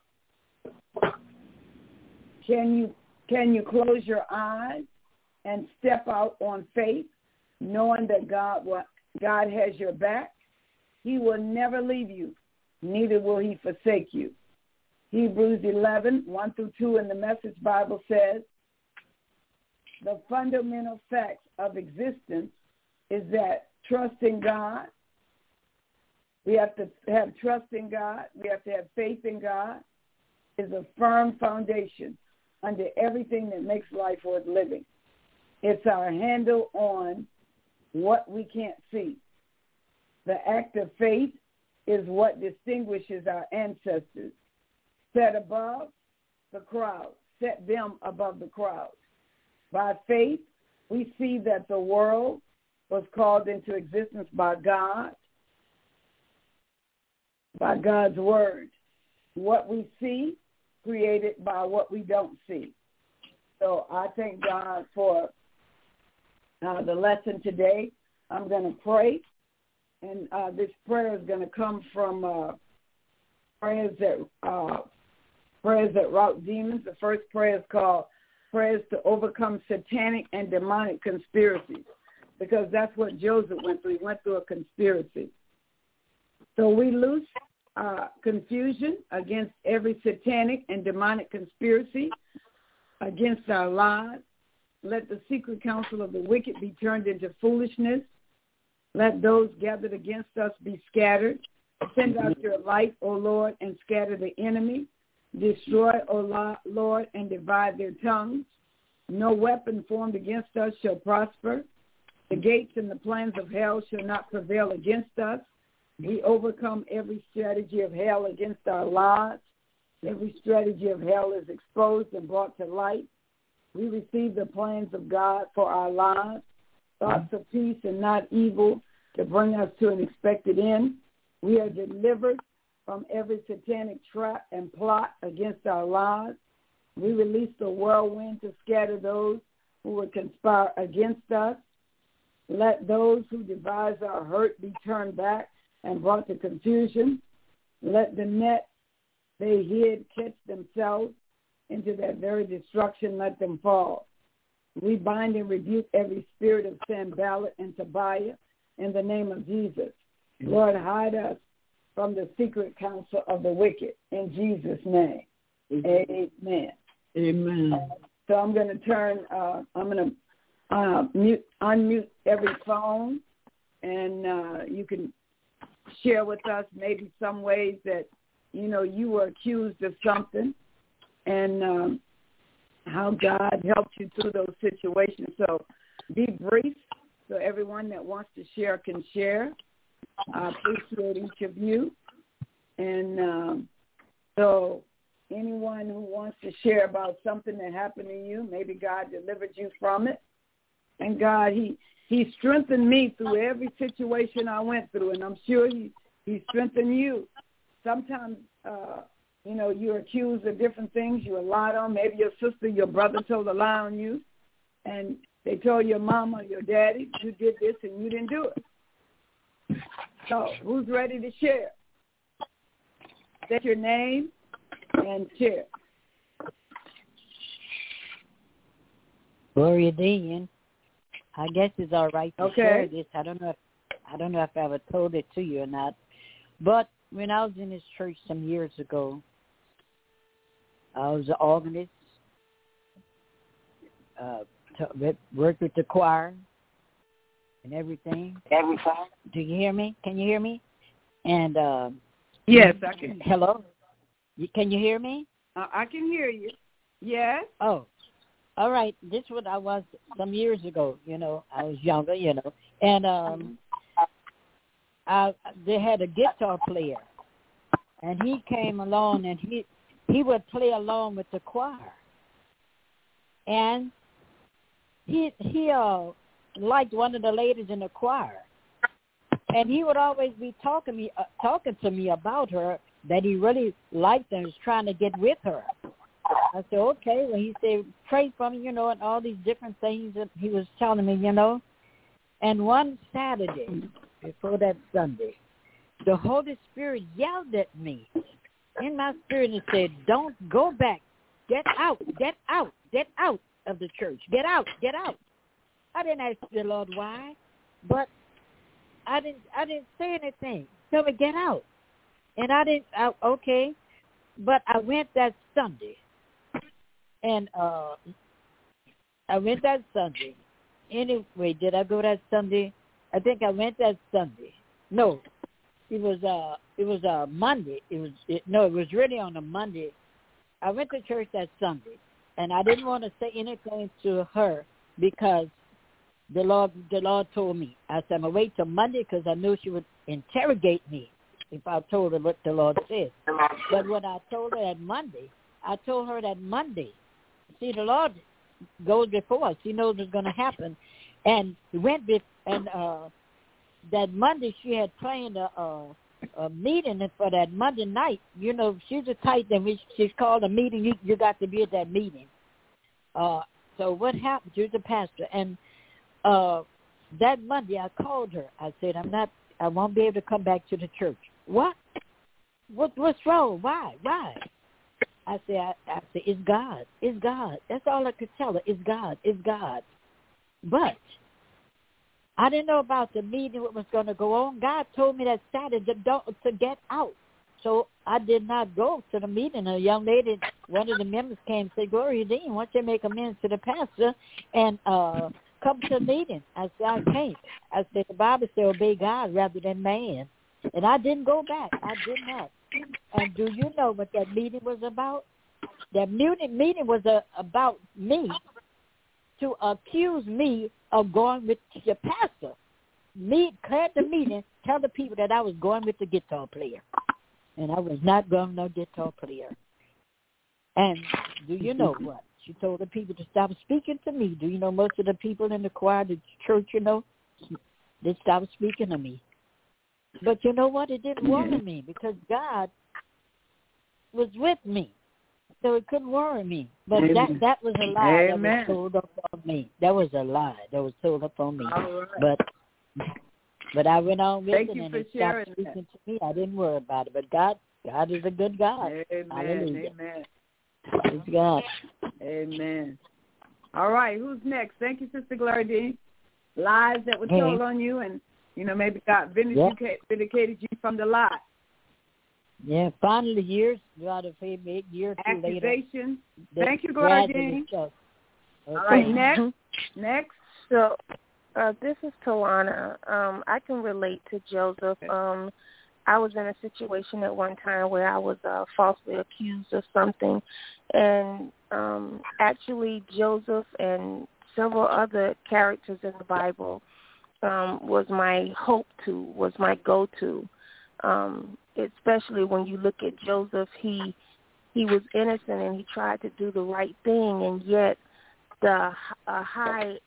Can you can you close your eyes and step out on faith, knowing that God will, God has your back? He will never leave you, neither will he forsake you. Hebrews eleven, one through two in the Message Bible says, the fundamental facts of existence is that trust in God. We have to have trust in God. We have to have faith in God. Is a firm foundation under everything that makes life worth living. It's our handle on what we can't see. The act of faith is what distinguishes our ancestors. Set above the crowd, set them above the crowd. By faith, we see that the world was called into existence by God. by God's word. What we see created by what we don't see. So I thank God for uh, the lesson today. I'm going to pray, and uh, this prayer is going to come from uh, prayers that uh, prayers that rout demons. The first prayer is called Prayers to Overcome Satanic and Demonic Conspiracies, because that's what Joseph went through. He went through a conspiracy. So we loose uh, confusion against every satanic and demonic conspiracy against our lives. Let the secret counsel of the wicked be turned into foolishness. Let those gathered against us be scattered. Send out your light, O Lord, and scatter the enemy. Destroy, O Lord, and divide their tongues. No weapon formed against us shall prosper. The gates and the plans of hell shall not prevail against us. We overcome every strategy of hell against our lives. Every strategy of hell is exposed and brought to light. We receive the plans of God for our lives, thoughts of peace and not evil, to bring us to an expected end. We are delivered from every satanic trap and plot against our lives. We release the whirlwind to scatter those who would conspire against us. Let those who devise our hurt be turned back and brought to confusion. Let the net they hid catch themselves into that very destruction. Let them fall. We bind and rebuke every spirit of Sanballat and Tobiah in the name of Jesus. Lord, hide us from the secret counsel of the wicked. In Jesus' name, amen. Amen. Uh, so I'm going to turn, uh, I'm going to uh, mute, unmute every phone, and uh, you can share with us maybe some ways that, you know, you were accused of something, and um, how God helped you through those situations. So be brief so everyone that wants to share can share. I appreciate each of you. And um, so anyone who wants to share about something that happened to you, maybe God delivered you from it. And God, he, he strengthened me through every situation I went through, and I'm sure he, he strengthened you. Sometimes, uh, you know, you're accused of different things. You were lied on. Maybe your sister, your brother told a lie on you, and they told your mama, your daddy, you did this and you didn't do it. So who's ready to share? Say your name and share. Gloria Dean, I guess it's all right to okay. share this. I don't know if I don't know if I ever told it to you or not, but when I was in this church some years ago, I was an organist, uh, to worked with the choir and everything. Everything. Do you hear me? Can you hear me? And uh, yes, I can. Hello. Can you hear me? Uh, I can hear you. Yes. Oh, all right. This is what I was some years ago. You know, I was younger. You know, and um, I, they had a guitar player, and he came along, and he he would play along with the choir, and he he uh liked one of the ladies in the choir, and he would always be talking me uh, talking to me about her, that he really liked her and was trying to get with her. I said, okay. Well, he said, pray for me, you know, and all these different things that he was telling me, you know. And one Saturday before that Sunday, the Holy Spirit yelled at me in my spirit and said, don't go back. Get out, get out, get out of the church. Get out, get out. I didn't ask the Lord why, but I didn't I didn't say anything. Tell me, get out. And I didn't, I, okay, but I went that Sunday. And uh, I went that Sunday. Anyway, did I go that Sunday? I think I went that Sunday. No, it was uh, it was uh, Monday. It was it, no, it was really on a Monday. I went to church that Sunday, and I didn't want to say anything to her because the Lord the Lord told me. I said, I'm gonna wait till Monday because I knew she would interrogate me if I told her what the Lord said. But when I told her that Monday, I told her that Monday. See, the Lord goes before us. He knows what's going to happen. And he went be- and uh, that Monday she had planned a, uh, a meeting for that Monday night. You know, she's a type that when she's called a meeting, you, you got to be at that meeting. Uh, so what happened? She was a pastor, and uh, that Monday I called her. I said, I'm not, I won't be able to come back to the church. What? What? What's wrong? Why? Why? I said, I, I said, it's God. It's God. That's all I could tell her. It's God. It's God. But I didn't know about the meeting, what was going to go on. God told me that Saturday to, to get out. So I did not go to the meeting. A young lady, one of the members came and said, Gloria Dean, why don't you make amends to the pastor and uh, come to the meeting? I said, I can't. I said, the Bible says obey God rather than man. And I didn't go back. I did not. And do you know what that meeting was about? That meeting, meeting was uh, about me to accuse me of going with the pastor. Me, had the meeting, tell the people that I was going with the guitar player. And I was not going with no guitar player. And do you know what? She told the people to stop speaking to me. Do you know most of the people in the choir, the church, you know, they stopped speaking to me. But you know what? It didn't worry me because God was with me. So it couldn't worry me. But Amen. that that was a lie Amen. that was told up on me. That was a lie that was told up on me. Right. But but I went on with Thank it you and for it stopped speaking that. to me. I didn't worry about it. But God God is a good God. Amen. Hallelujah. Amen. Praise God. Amen. All right, who's next? Thank you, Sister Gloria Dean. Lies that were told hey. on you and, you know, maybe God vindicated, yep. vindicated you from the lie. Yeah, finally years, God of faith, eight years too later. Accusation. Thank you, Gloria Dean. Okay. All right, next. Next. So uh, this is Tawana. Um, I can relate to Joseph. Um, I was in a situation at one time where I was uh, falsely accused of something. And um, actually Joseph and several other characters in the Bible um, was my hope to, was my go-to. Um, especially when you look at Joseph, he he was innocent and he tried to do the right thing, and yet the uh, high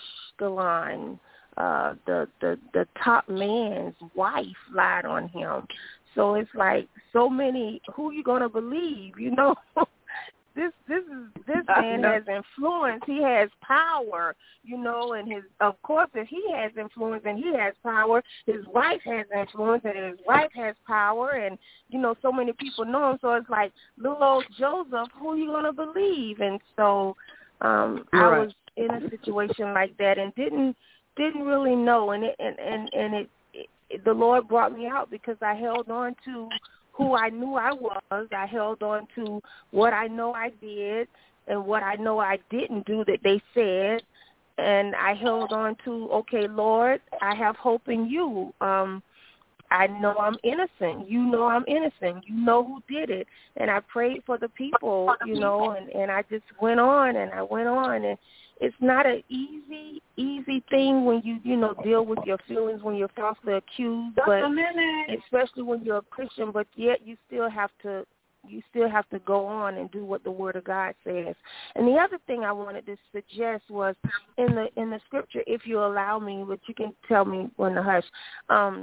echelon, uh, the, the the top man's wife lied on him. So it's like so many. Who you gonna believe? You know. This this is this man has influence. He has power, you know, and his of course if he has influence and he has power, his wife has influence and his wife has power, and you know so many people know him. So it's like little old Joseph, who are you gonna believe? And so um, I right. was in a situation like that and didn't didn't really know, and it and and, and it, it the Lord brought me out because I held on to who I knew I was. I held on to what I know I did and what I know I didn't do that they said. And I held on to, okay, Lord, I have hope in you. Um, I know I'm innocent. You know I'm innocent. You know who did it. And I prayed for the people, you know, and, and I just went on and I went on. And it's not an easy, easy thing when you, you know, deal with your feelings when you're falsely accused, but especially when you're a Christian, but yet you still have to, you still have to go on and do what the Word of God says. And the other thing I wanted to suggest was in the in the scripture, if you allow me, but you can tell me when to hush, um,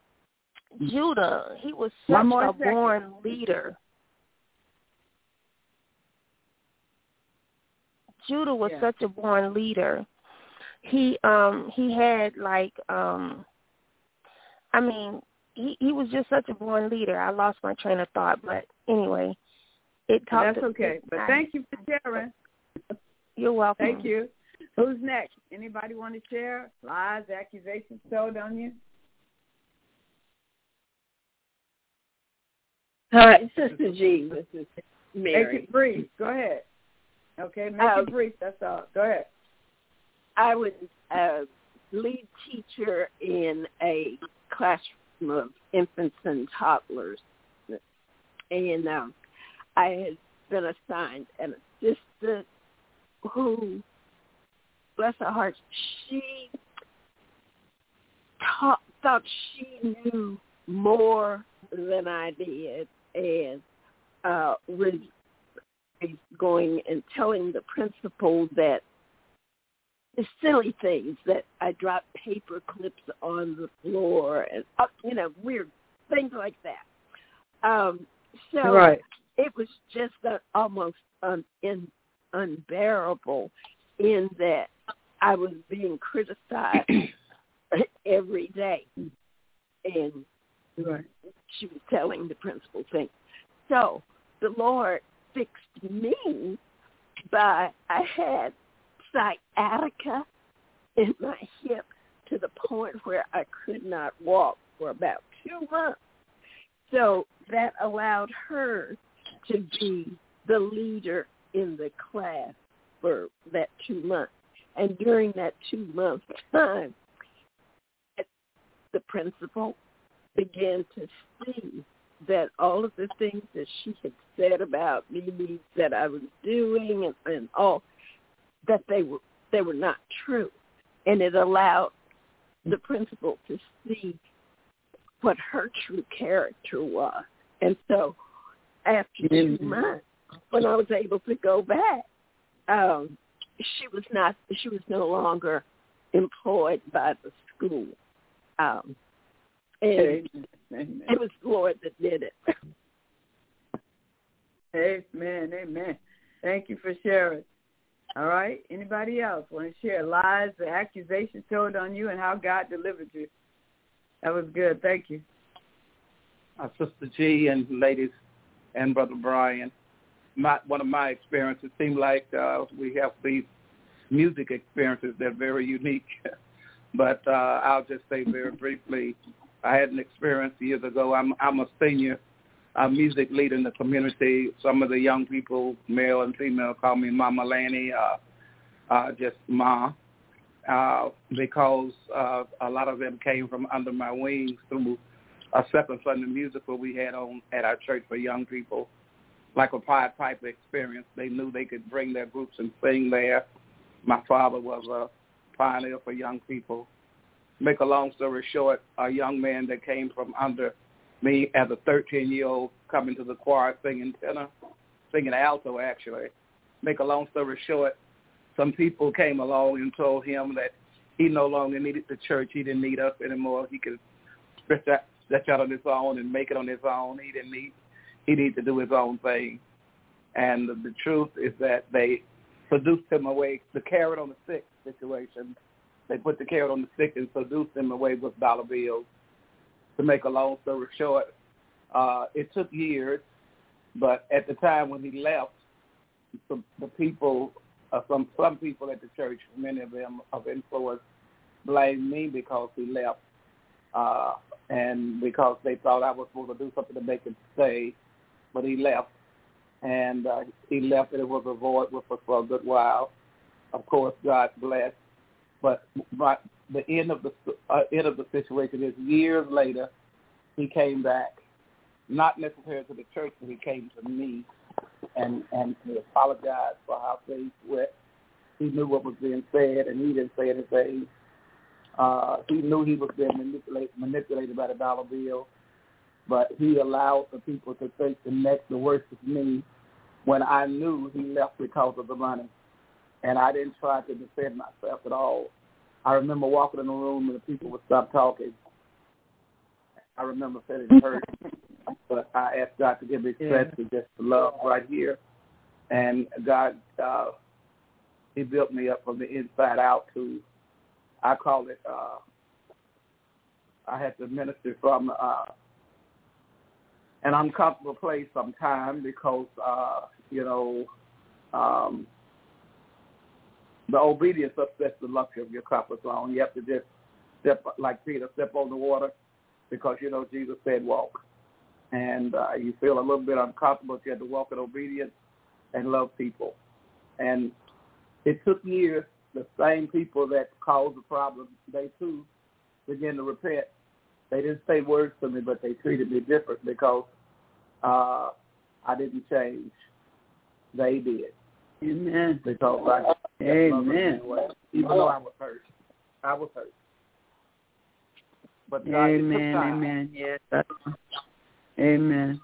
Judah, he was such a second. born leader. Judah was yeah. such a born leader. He um he had like um I mean he he was just such a born leader. I lost my train of thought, but anyway, it talked. That's okay. But I, thank you for sharing. You're welcome. Thank you. Who's next? Anybody want to share lies, accusations told on you? Hi, Sister G. This is Mary. Make it brief. Go ahead. Okay, make um, it brief. That's all. Go ahead. I was a lead teacher in a classroom of infants and toddlers, and um, I had been assigned an assistant who, bless her heart, she ta- thought she knew more than I did, and uh, was going and telling the principal that the silly things that I dropped paper clips on the floor and, uh, you know, weird things like that. Um, so right. it was just uh, almost um, in, unbearable in that I was being criticized every day. And right. she was telling the principal things. So the Lord fixed me by, I had sciatica in my hip to the point where I could not walk for about two months. So that allowed her to be the leader in the class for that two months. And during that two-month time, the principal began to see that all of the things that she had said about me, that I was doing and, and all, that they were they were not true. And it allowed the principal to see what her true character was. And so after two months, when I was able to go back, um, she was not she was no longer employed by the school. Um, and Amen. It was the Lord that did it. Amen. Amen. Thank you for sharing. All right. Anybody else want to share lies, the accusations told on you, and how God delivered you? That was good. Thank you. Uh, Sister G and ladies and Brother Brian, my, one of my experiences seemed like uh, we have these music experiences that are very unique. But uh, I'll just say very briefly, I had an experience years ago. I'm, I'm a senior uh, music leader in the community. Some of the young people, male and female, call me Mama Lanny, uh, uh, just Ma, uh, because uh, a lot of them came from under my wings through a Second Sunday musical we had on at our church for young people, like a Pied Piper experience. They knew they could bring their groups and sing there. My father was a pioneer for young people. Make a long story short, a young man that came from under me as a thirteen-year-old coming to the choir singing tenor, singing alto actually. Make a long story short, some people came along and told him that he no longer needed the church. He didn't need us anymore. He could stretch out, stretch out on his own and make it on his own. He didn't need, he needed to do his own thing. And the, the truth is that they seduced him away, the carrot on the stick situation. They put the carrot on the stick and seduced him away with dollar bills. To make a long story short, uh, it took years, but at the time when he left, the, the people, uh, some some people at the church, many of them of influence, blamed me because he left, uh, and because they thought I was supposed to do something to make him stay, but he left, and uh, he left, and it was a void with us for a good while. Of course, God blessed. But by the end of the uh, end of the situation is years later, he came back, not necessarily to the church, but he came to me, and and he apologized for how things went. He knew what was being said, and he didn't say anything. Uh, he knew he was being manipulated, manipulated by the dollar bill, but he allowed the people to think the next the worst of me when I knew he left because of the money. And I didn't try to defend myself at all. I remember walking in the room and the people would stop talking. I remember feeling hurt, but I asked God to give me strength to just love right here. And God, uh, he built me up from the inside out to, I call it, uh, I had to minister from uh, an uncomfortable place sometimes because, uh, you know, um, the obedience upsets the luxury of your comfort zone. You have to just step, like Peter, step on the water because, you know, Jesus said walk. And uh, you feel a little bit uncomfortable, but you have to walk in obedience and love people. And it took years. The same people that caused the problem, they too began to repent. They didn't say words to me, but they treated me different because uh, I didn't change. They did. Amen. Because I Amen. Even though I was hurt. I was hurt. But God, amen. Amen. Yes. Amen.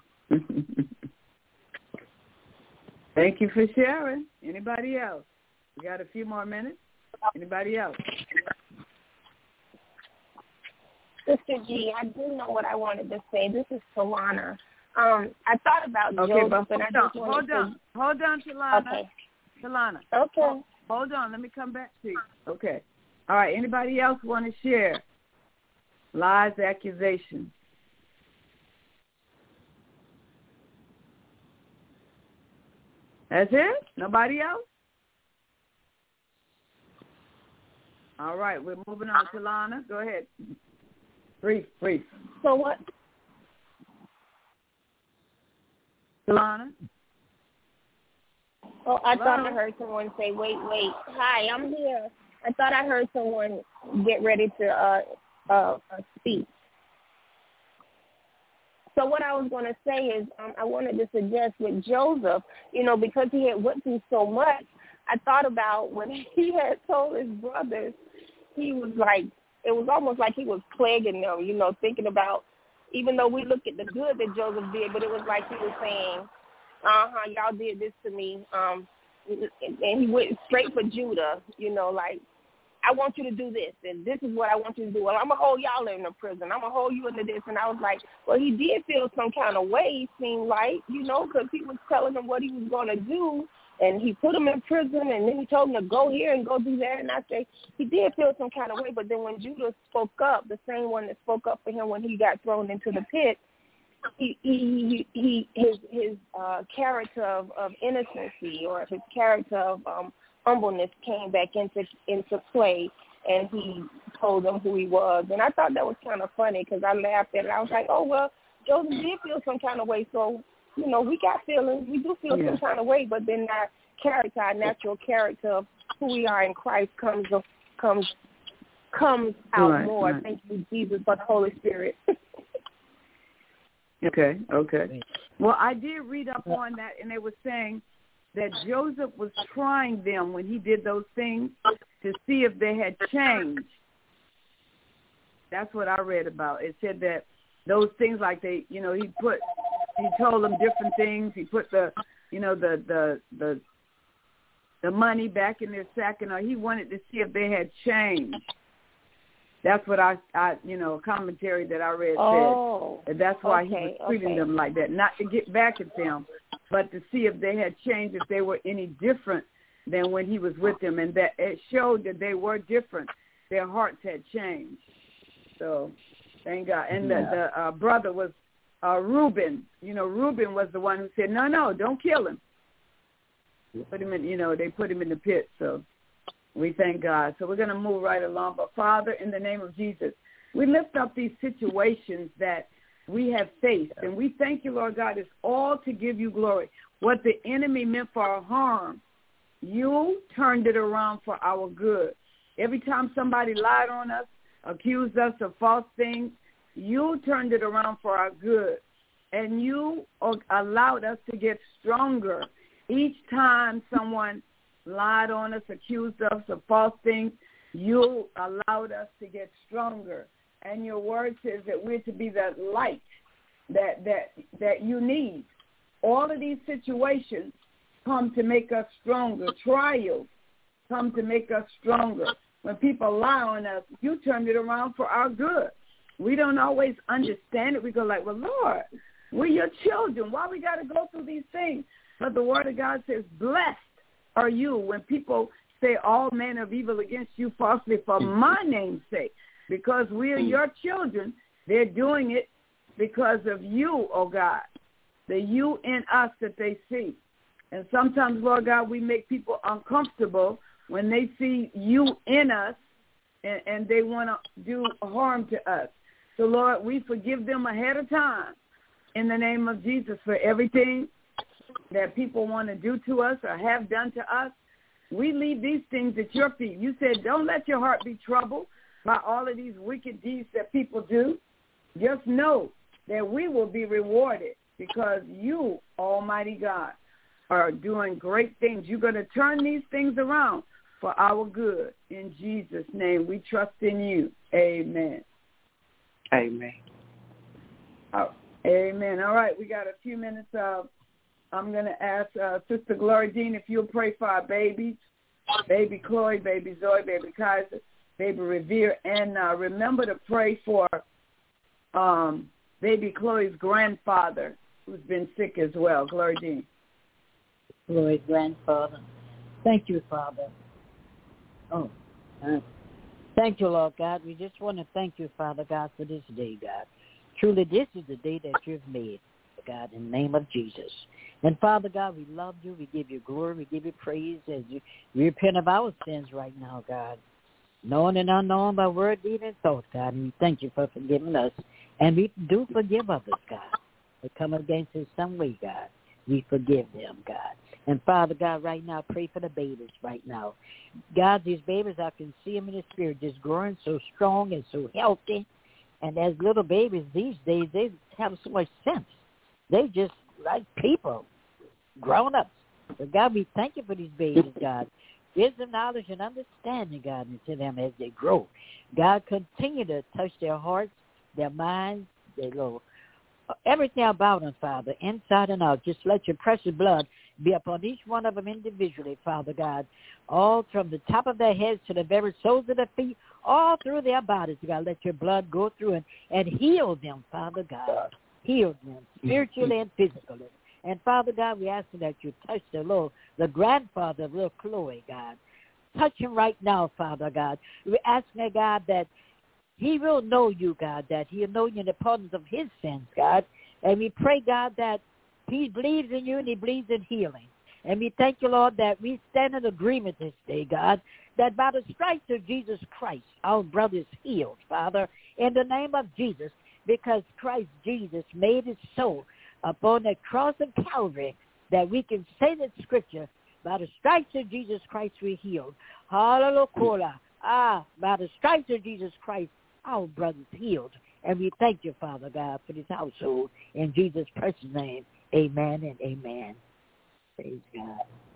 Thank you for sharing. Anybody else? We got a few more minutes. Anybody else? Sister G, I do know what I wanted to say. This is Talana. Um, I thought about okay, Joseph, but and I hold just on, wanted hold to... on, hold on, Talana. Okay. Talana. Okay. Hold, hold on, let me come back to you. Okay. All right, anybody else want to share? Lies, accusations. That's it? Nobody else? All right, we're moving on to Lana. Go ahead. Brief, brief. So what? Lana? Oh, I Hello? thought I heard someone say, wait, wait. Hi, I'm here. I thought I heard someone get ready to uh, uh, uh, speak. So what I was going to say is um, I wanted to suggest with Joseph, you know, because he had went through so much, I thought about when he had told his brothers, he was like, it was almost like he was plaguing them, you know, thinking about, even though we look at the good that Joseph did, but it was like he was saying, uh-huh, y'all did this to me. Um, and he went straight for Judah, you know, like, I want you to do this, and this is what I want you to do. Well, I'm going to hold y'all in the prison. I'm going to hold you into this. And I was like, well, he did feel some kind of way, it seemed like, you know, because he was telling them what he was going to do, and he put him in prison, and then he told him to go here and go do that. And I say, he did feel some kind of way. But then when Judah spoke up, the same one that spoke up for him when he got thrown into the pit, he, he, he his his uh, character of, of innocency or his character of um, humbleness came back into into play, and he told them who he was. And I thought that was kind of funny because I laughed at it. I was like, oh, well, Joseph did feel some kind of way, so, you know, we got feelings. We do feel yeah. some kind of way, but then our character, our natural character of who we are in Christ comes comes comes out right, more. Right. Thank you, Jesus, for the Holy Spirit. Okay, okay. Well, I did read up on that, and they were saying that Joseph was trying them when he did those things to see if they had changed. That's what I read about. It said that those things, like they, you know, he put, he told them different things. He put the, you know, the the the the money back in their sack, and he wanted to see if they had changed. That's what I, I, you know, commentary that I read oh, said. That's why okay, he was treating okay. them like that, not to get back at them, but to see if they had changed, if they were any different than when he was with them, and that it showed that they were different. Their hearts had changed. So, thank God. And yeah. the, the uh, brother was uh, Reuben. You know, Reuben was the one who said, no, no, don't kill him. Put him in, you know, they put him in the pit, so. We thank God. So we're going to move right along. But, Father, in the name of Jesus, we lift up these situations that we have faced. And we thank you, Lord God, it's all to give you glory. What the enemy meant for our harm, you turned it around for our good. Every time somebody lied on us, accused us of false things, you turned it around for our good. And you allowed us to get stronger each time someone lied on us, accused us of false things. You allowed us to get stronger. And your word says that we're to be that light that that that you need. All of these situations come to make us stronger. Trials come to make us stronger. When people lie on us, you turned it around for our good. We don't always understand it. We go like, well, Lord, we're your children. Why we got to go through these things? But the word of God says, blessed are you when people say all manner of evil against you falsely for my name's sake. Because we are your children, they're doing it because of you, oh God, the you in us that they see. And sometimes, Lord God, we make people uncomfortable when they see you in us and, and they want to do harm to us. So, Lord, we forgive them ahead of time in the name of Jesus for everything that people want to do to us or have done to us. We leave these things at your feet. You said, don't let your heart be troubled by all of these wicked deeds that people do. Just know that we will be rewarded because you, Almighty God, are doing great things. You're going to turn these things around for our good. In Jesus' name, we trust in you. Amen. Amen. Oh, amen. All right, we got a few minutes. Uh, I'm going to ask uh, Sister Gloria Dean if you'll pray for our babies, baby Chloe, baby Zoe, baby Kaiser, baby Revere, and uh, remember to pray for um, baby Chloe's grandfather, who's been sick as well. Glory Jean. Chloe's grandfather. Thank you, Father. Oh, uh, thank you, Lord God. We just want to thank you, Father God, for this day, God. Truly, this is the day that you've made, God, in the name of Jesus. And, Father God, we love you. We give you glory. We give you praise as you, we repent of our sins right now, God. Known and unknown by word, deed, and thought, God. And we thank you for forgiving us. And we do forgive others, God. They come against us some way, God. We forgive them, God. And, Father God, right now, pray for the babies right now. God, these babies, I can see them in the spirit just growing so strong and so healthy. And as little babies these days, they have so much sense. They just like people, grown-ups. So, God, we thank you for these babies, God. Wisdom, knowledge, and understanding, God, into them as they grow. God, continue to touch their hearts, their minds, their little, everything about them, Father, inside and out. Just let your precious blood be upon each one of them individually, Father God, all from the top of their heads to the very soles of their feet, all through their bodies, God. Let your blood go through and, and heal them, Father God. Heal them spiritually and physically. And, Father God, we ask that you touch the little, the grandfather of little Chloe, God. Touch him right now, Father God. We're asking, God, that he will know you, God, that he'll know you in the pardons of his sins, God. And we pray, God, that he believes in you and he believes in healing. And we thank you, Lord, that we stand in agreement this day, God, that by the stripes of Jesus Christ, our brother is healed, Father, in the name of Jesus, because Christ Jesus made it so upon the cross of Calvary that we can say that scripture, by the stripes of Jesus Christ we're healed. Hallelujah. Ah, by the stripes of Jesus Christ, our brother's healed. And we thank you, Father God, for this household. In Jesus' precious name, amen and amen. Praise God.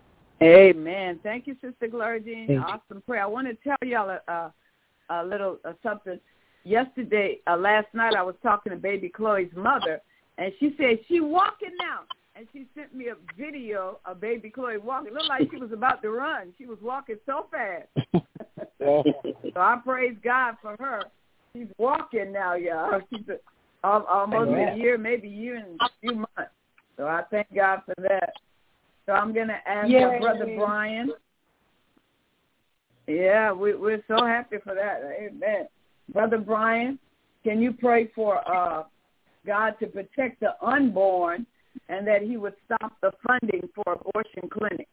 Amen. Thank you, Sister Gloria Jean. Awesome prayer. I want to tell y'all a, a, a little uh, something. Yesterday, uh, last night, I was talking to baby Chloe's mother, and she said she walking now. And she sent me a video of baby Chloe walking. It looked like she was about to run. She was walking so fast. So I praise God for her. She's walking now, y'all. She's a, almost yeah. a year, maybe a year and a few months. So I thank God for that. So I'm going to ask yeah, our Brother yeah. Brian. Yeah, we, we're so happy for that. Amen. Brother Brian, can you pray for uh, God to protect the unborn and that he would stop the funding for abortion clinics?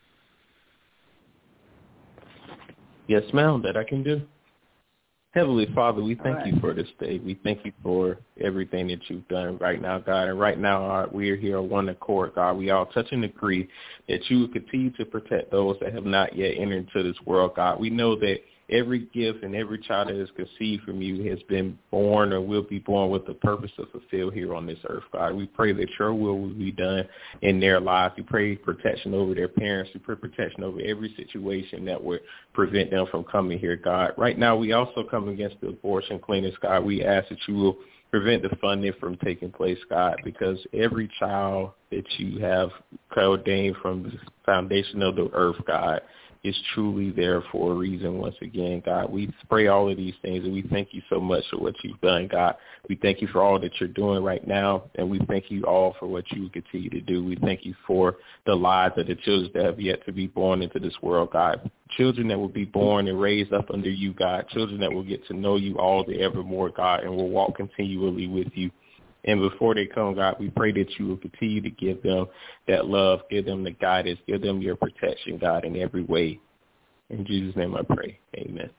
Yes, ma'am, that I can do. Heavenly Father, we thank right. you for this day. We thank you for everything that you've done right now, God. And right now, God, we are here on one accord, God. We all touch and agree that you would continue to protect those that have not yet entered into this world, God. We know that every gift and every child that is conceived from you has been born or will be born with the purpose to fulfill here on this earth, God. We pray that your will will be done in their lives. We pray protection over their parents. We pray protection over every situation that would prevent them from coming here, God. Right now, we also come against the abortion clinics, God. We ask that you will prevent the funding from taking place, God, because every child that you have ordained from the foundation of the earth, God, is truly there for a reason. Once again, God, we pray all of these things, and we thank you so much for what you've done, God. We thank you for all that you're doing right now, and we thank you all for what you continue to do. We thank you for the lives of the children that have yet to be born into this world, God. Children that will be born and raised up under you, God. Children that will get to know you all the evermore, God, and will walk continually with you. And before they come, God, we pray that you will continue to give them that love, give them the guidance, give them your protection, God, in every way. In Jesus' name I pray. Amen.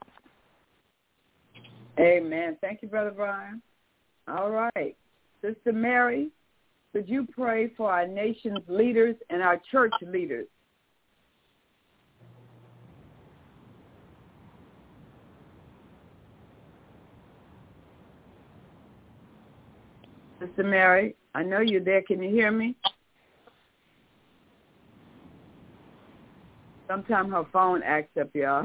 Amen. Thank you, Brother Brian. All right. Sister Mary, could you pray for our nation's leaders and our church leaders? Sister Mary, I know you're there. Can you hear me? Sometimes her phone acts up, y'all.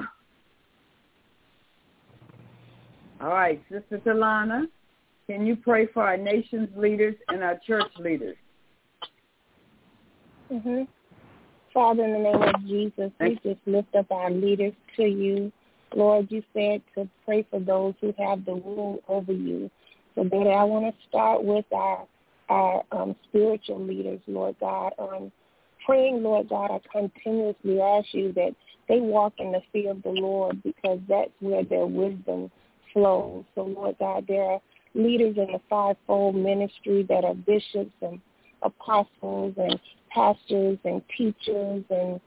All right, Sister Talana, can you pray for our nation's leaders and our church leaders? Mm-hmm. Father, in the name of Jesus, we just lift up our leaders to you. Lord, you said to pray for those who have the rule over you. So, Daddy, I want to start with our, our um, spiritual leaders, Lord God. Um, praying, Lord God, I continuously ask you that they walk in the fear of the Lord because that's where their wisdom flows. So, Lord God, there are leaders in the fivefold ministry that are bishops and apostles and pastors and teachers and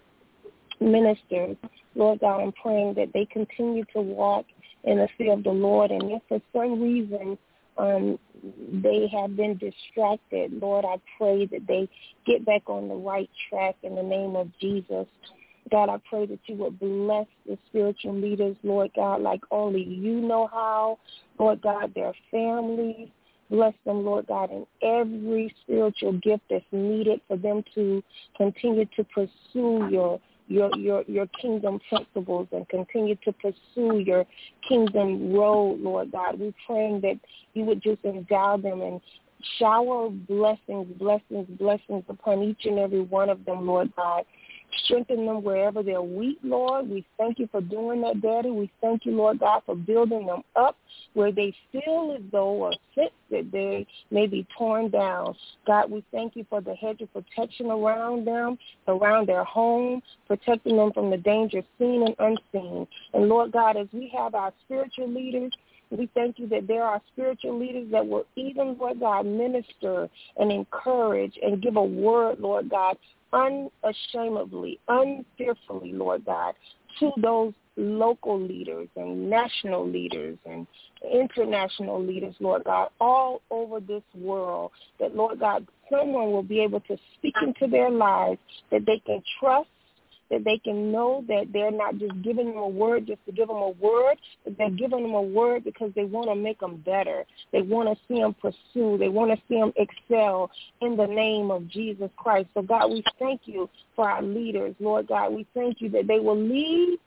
ministers. Lord God, I'm praying that they continue to walk in the fear of the Lord, and if for some reason um, they have been distracted, Lord, I pray that they get back on the right track in the name of Jesus. God, I pray that you would bless the spiritual leaders, Lord God, like only you know how. Lord God, their families. Bless them, Lord God, in every spiritual gift that's needed for them to continue to pursue your your your your kingdom principles and continue to pursue your kingdom road, Lord God. We're praying that you would just endow them and shower blessings, blessings, blessings upon each and every one of them, Lord God. Strengthen them wherever they're weak, Lord. We thank you for doing that, Daddy. We thank you, Lord God, for building them up where they feel as though or sense that they may be torn down. God, we thank you for the hedge of protection around them, around their home, protecting them from the danger seen and unseen. And, Lord God, as we have our spiritual leaders, we thank you that there are spiritual leaders that will even, Lord God, minister and encourage and give a word, Lord God, unashamedly, unfearfully, Lord God, to those local leaders and national leaders and international leaders, Lord God, all over this world, that, Lord God, someone will be able to speak into their lives that they can trust, that they can know that they're not just giving them a word just to give them a word, but they're giving them a word because they want to make them better. They want to see them pursue. They want to see them excel in the name of Jesus Christ. So, God, we thank you for our leaders. Lord God, we thank you that they will lead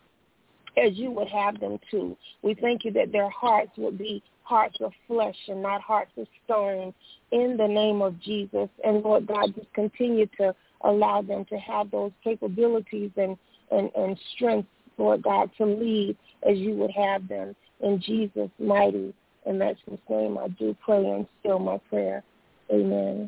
as you would have them to. We thank you that their hearts would be hearts of flesh and not hearts of stone in the name of Jesus. And, Lord God, just continue to allow them to have those capabilities and, and, and strength, Lord God, to lead as you would have them. In Jesus' mighty and matchless name, I do pray and seal my prayer. Amen.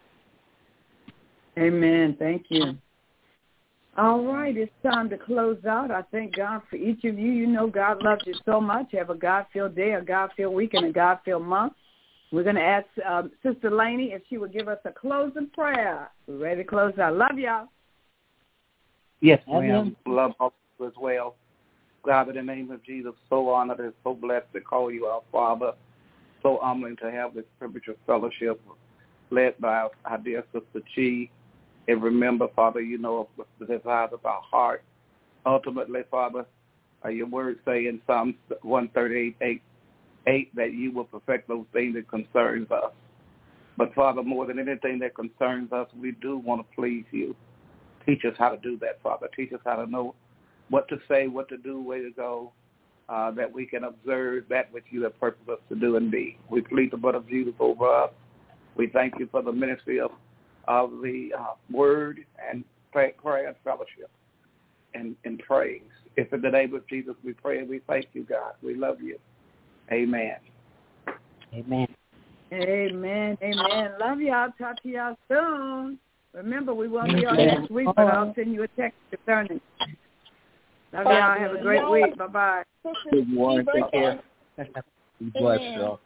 Amen. Thank you. All right, it's time to close out. I thank God for each of you. You know God loves you so much. Have a God-filled day, a God-filled week, and a God-filled month. We're going to ask um, Sister Laney if she would give us a closing prayer. We're ready to close out. Love y'all. Yes, ma'am. Love all as well. God, in the name of Jesus, so honored and so blessed to call you our Father. So humbling to have this privilege of fellowship led by our dear Sister Chi. And remember, Father, you know the desires of our heart. Ultimately, Father, uh, your word say in Psalms one thirty-eight, eight, eight, that you will perfect those things that concerns us. But, Father, more than anything that concerns us, we do want to please you. Teach us how to do that, Father. Teach us how to know what to say, what to do, where to go, uh, that we can observe that which you have purposed us to do and be. We plead the blood of Jesus over us. We thank you for the ministry of, of the uh, word and pray, prayer and fellowship and, and praise. If in the name of Jesus we pray and we thank you, God. We love you. Amen. Amen. Amen. Amen. Love y'all. Talk to y'all soon. Remember, we won't be on next week, but I'll send you a text concerning. Love y'all. Have a great week. Bye-bye. Good morning. Take care. Be blessed, y'all.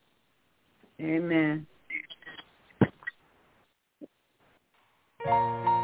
Amen.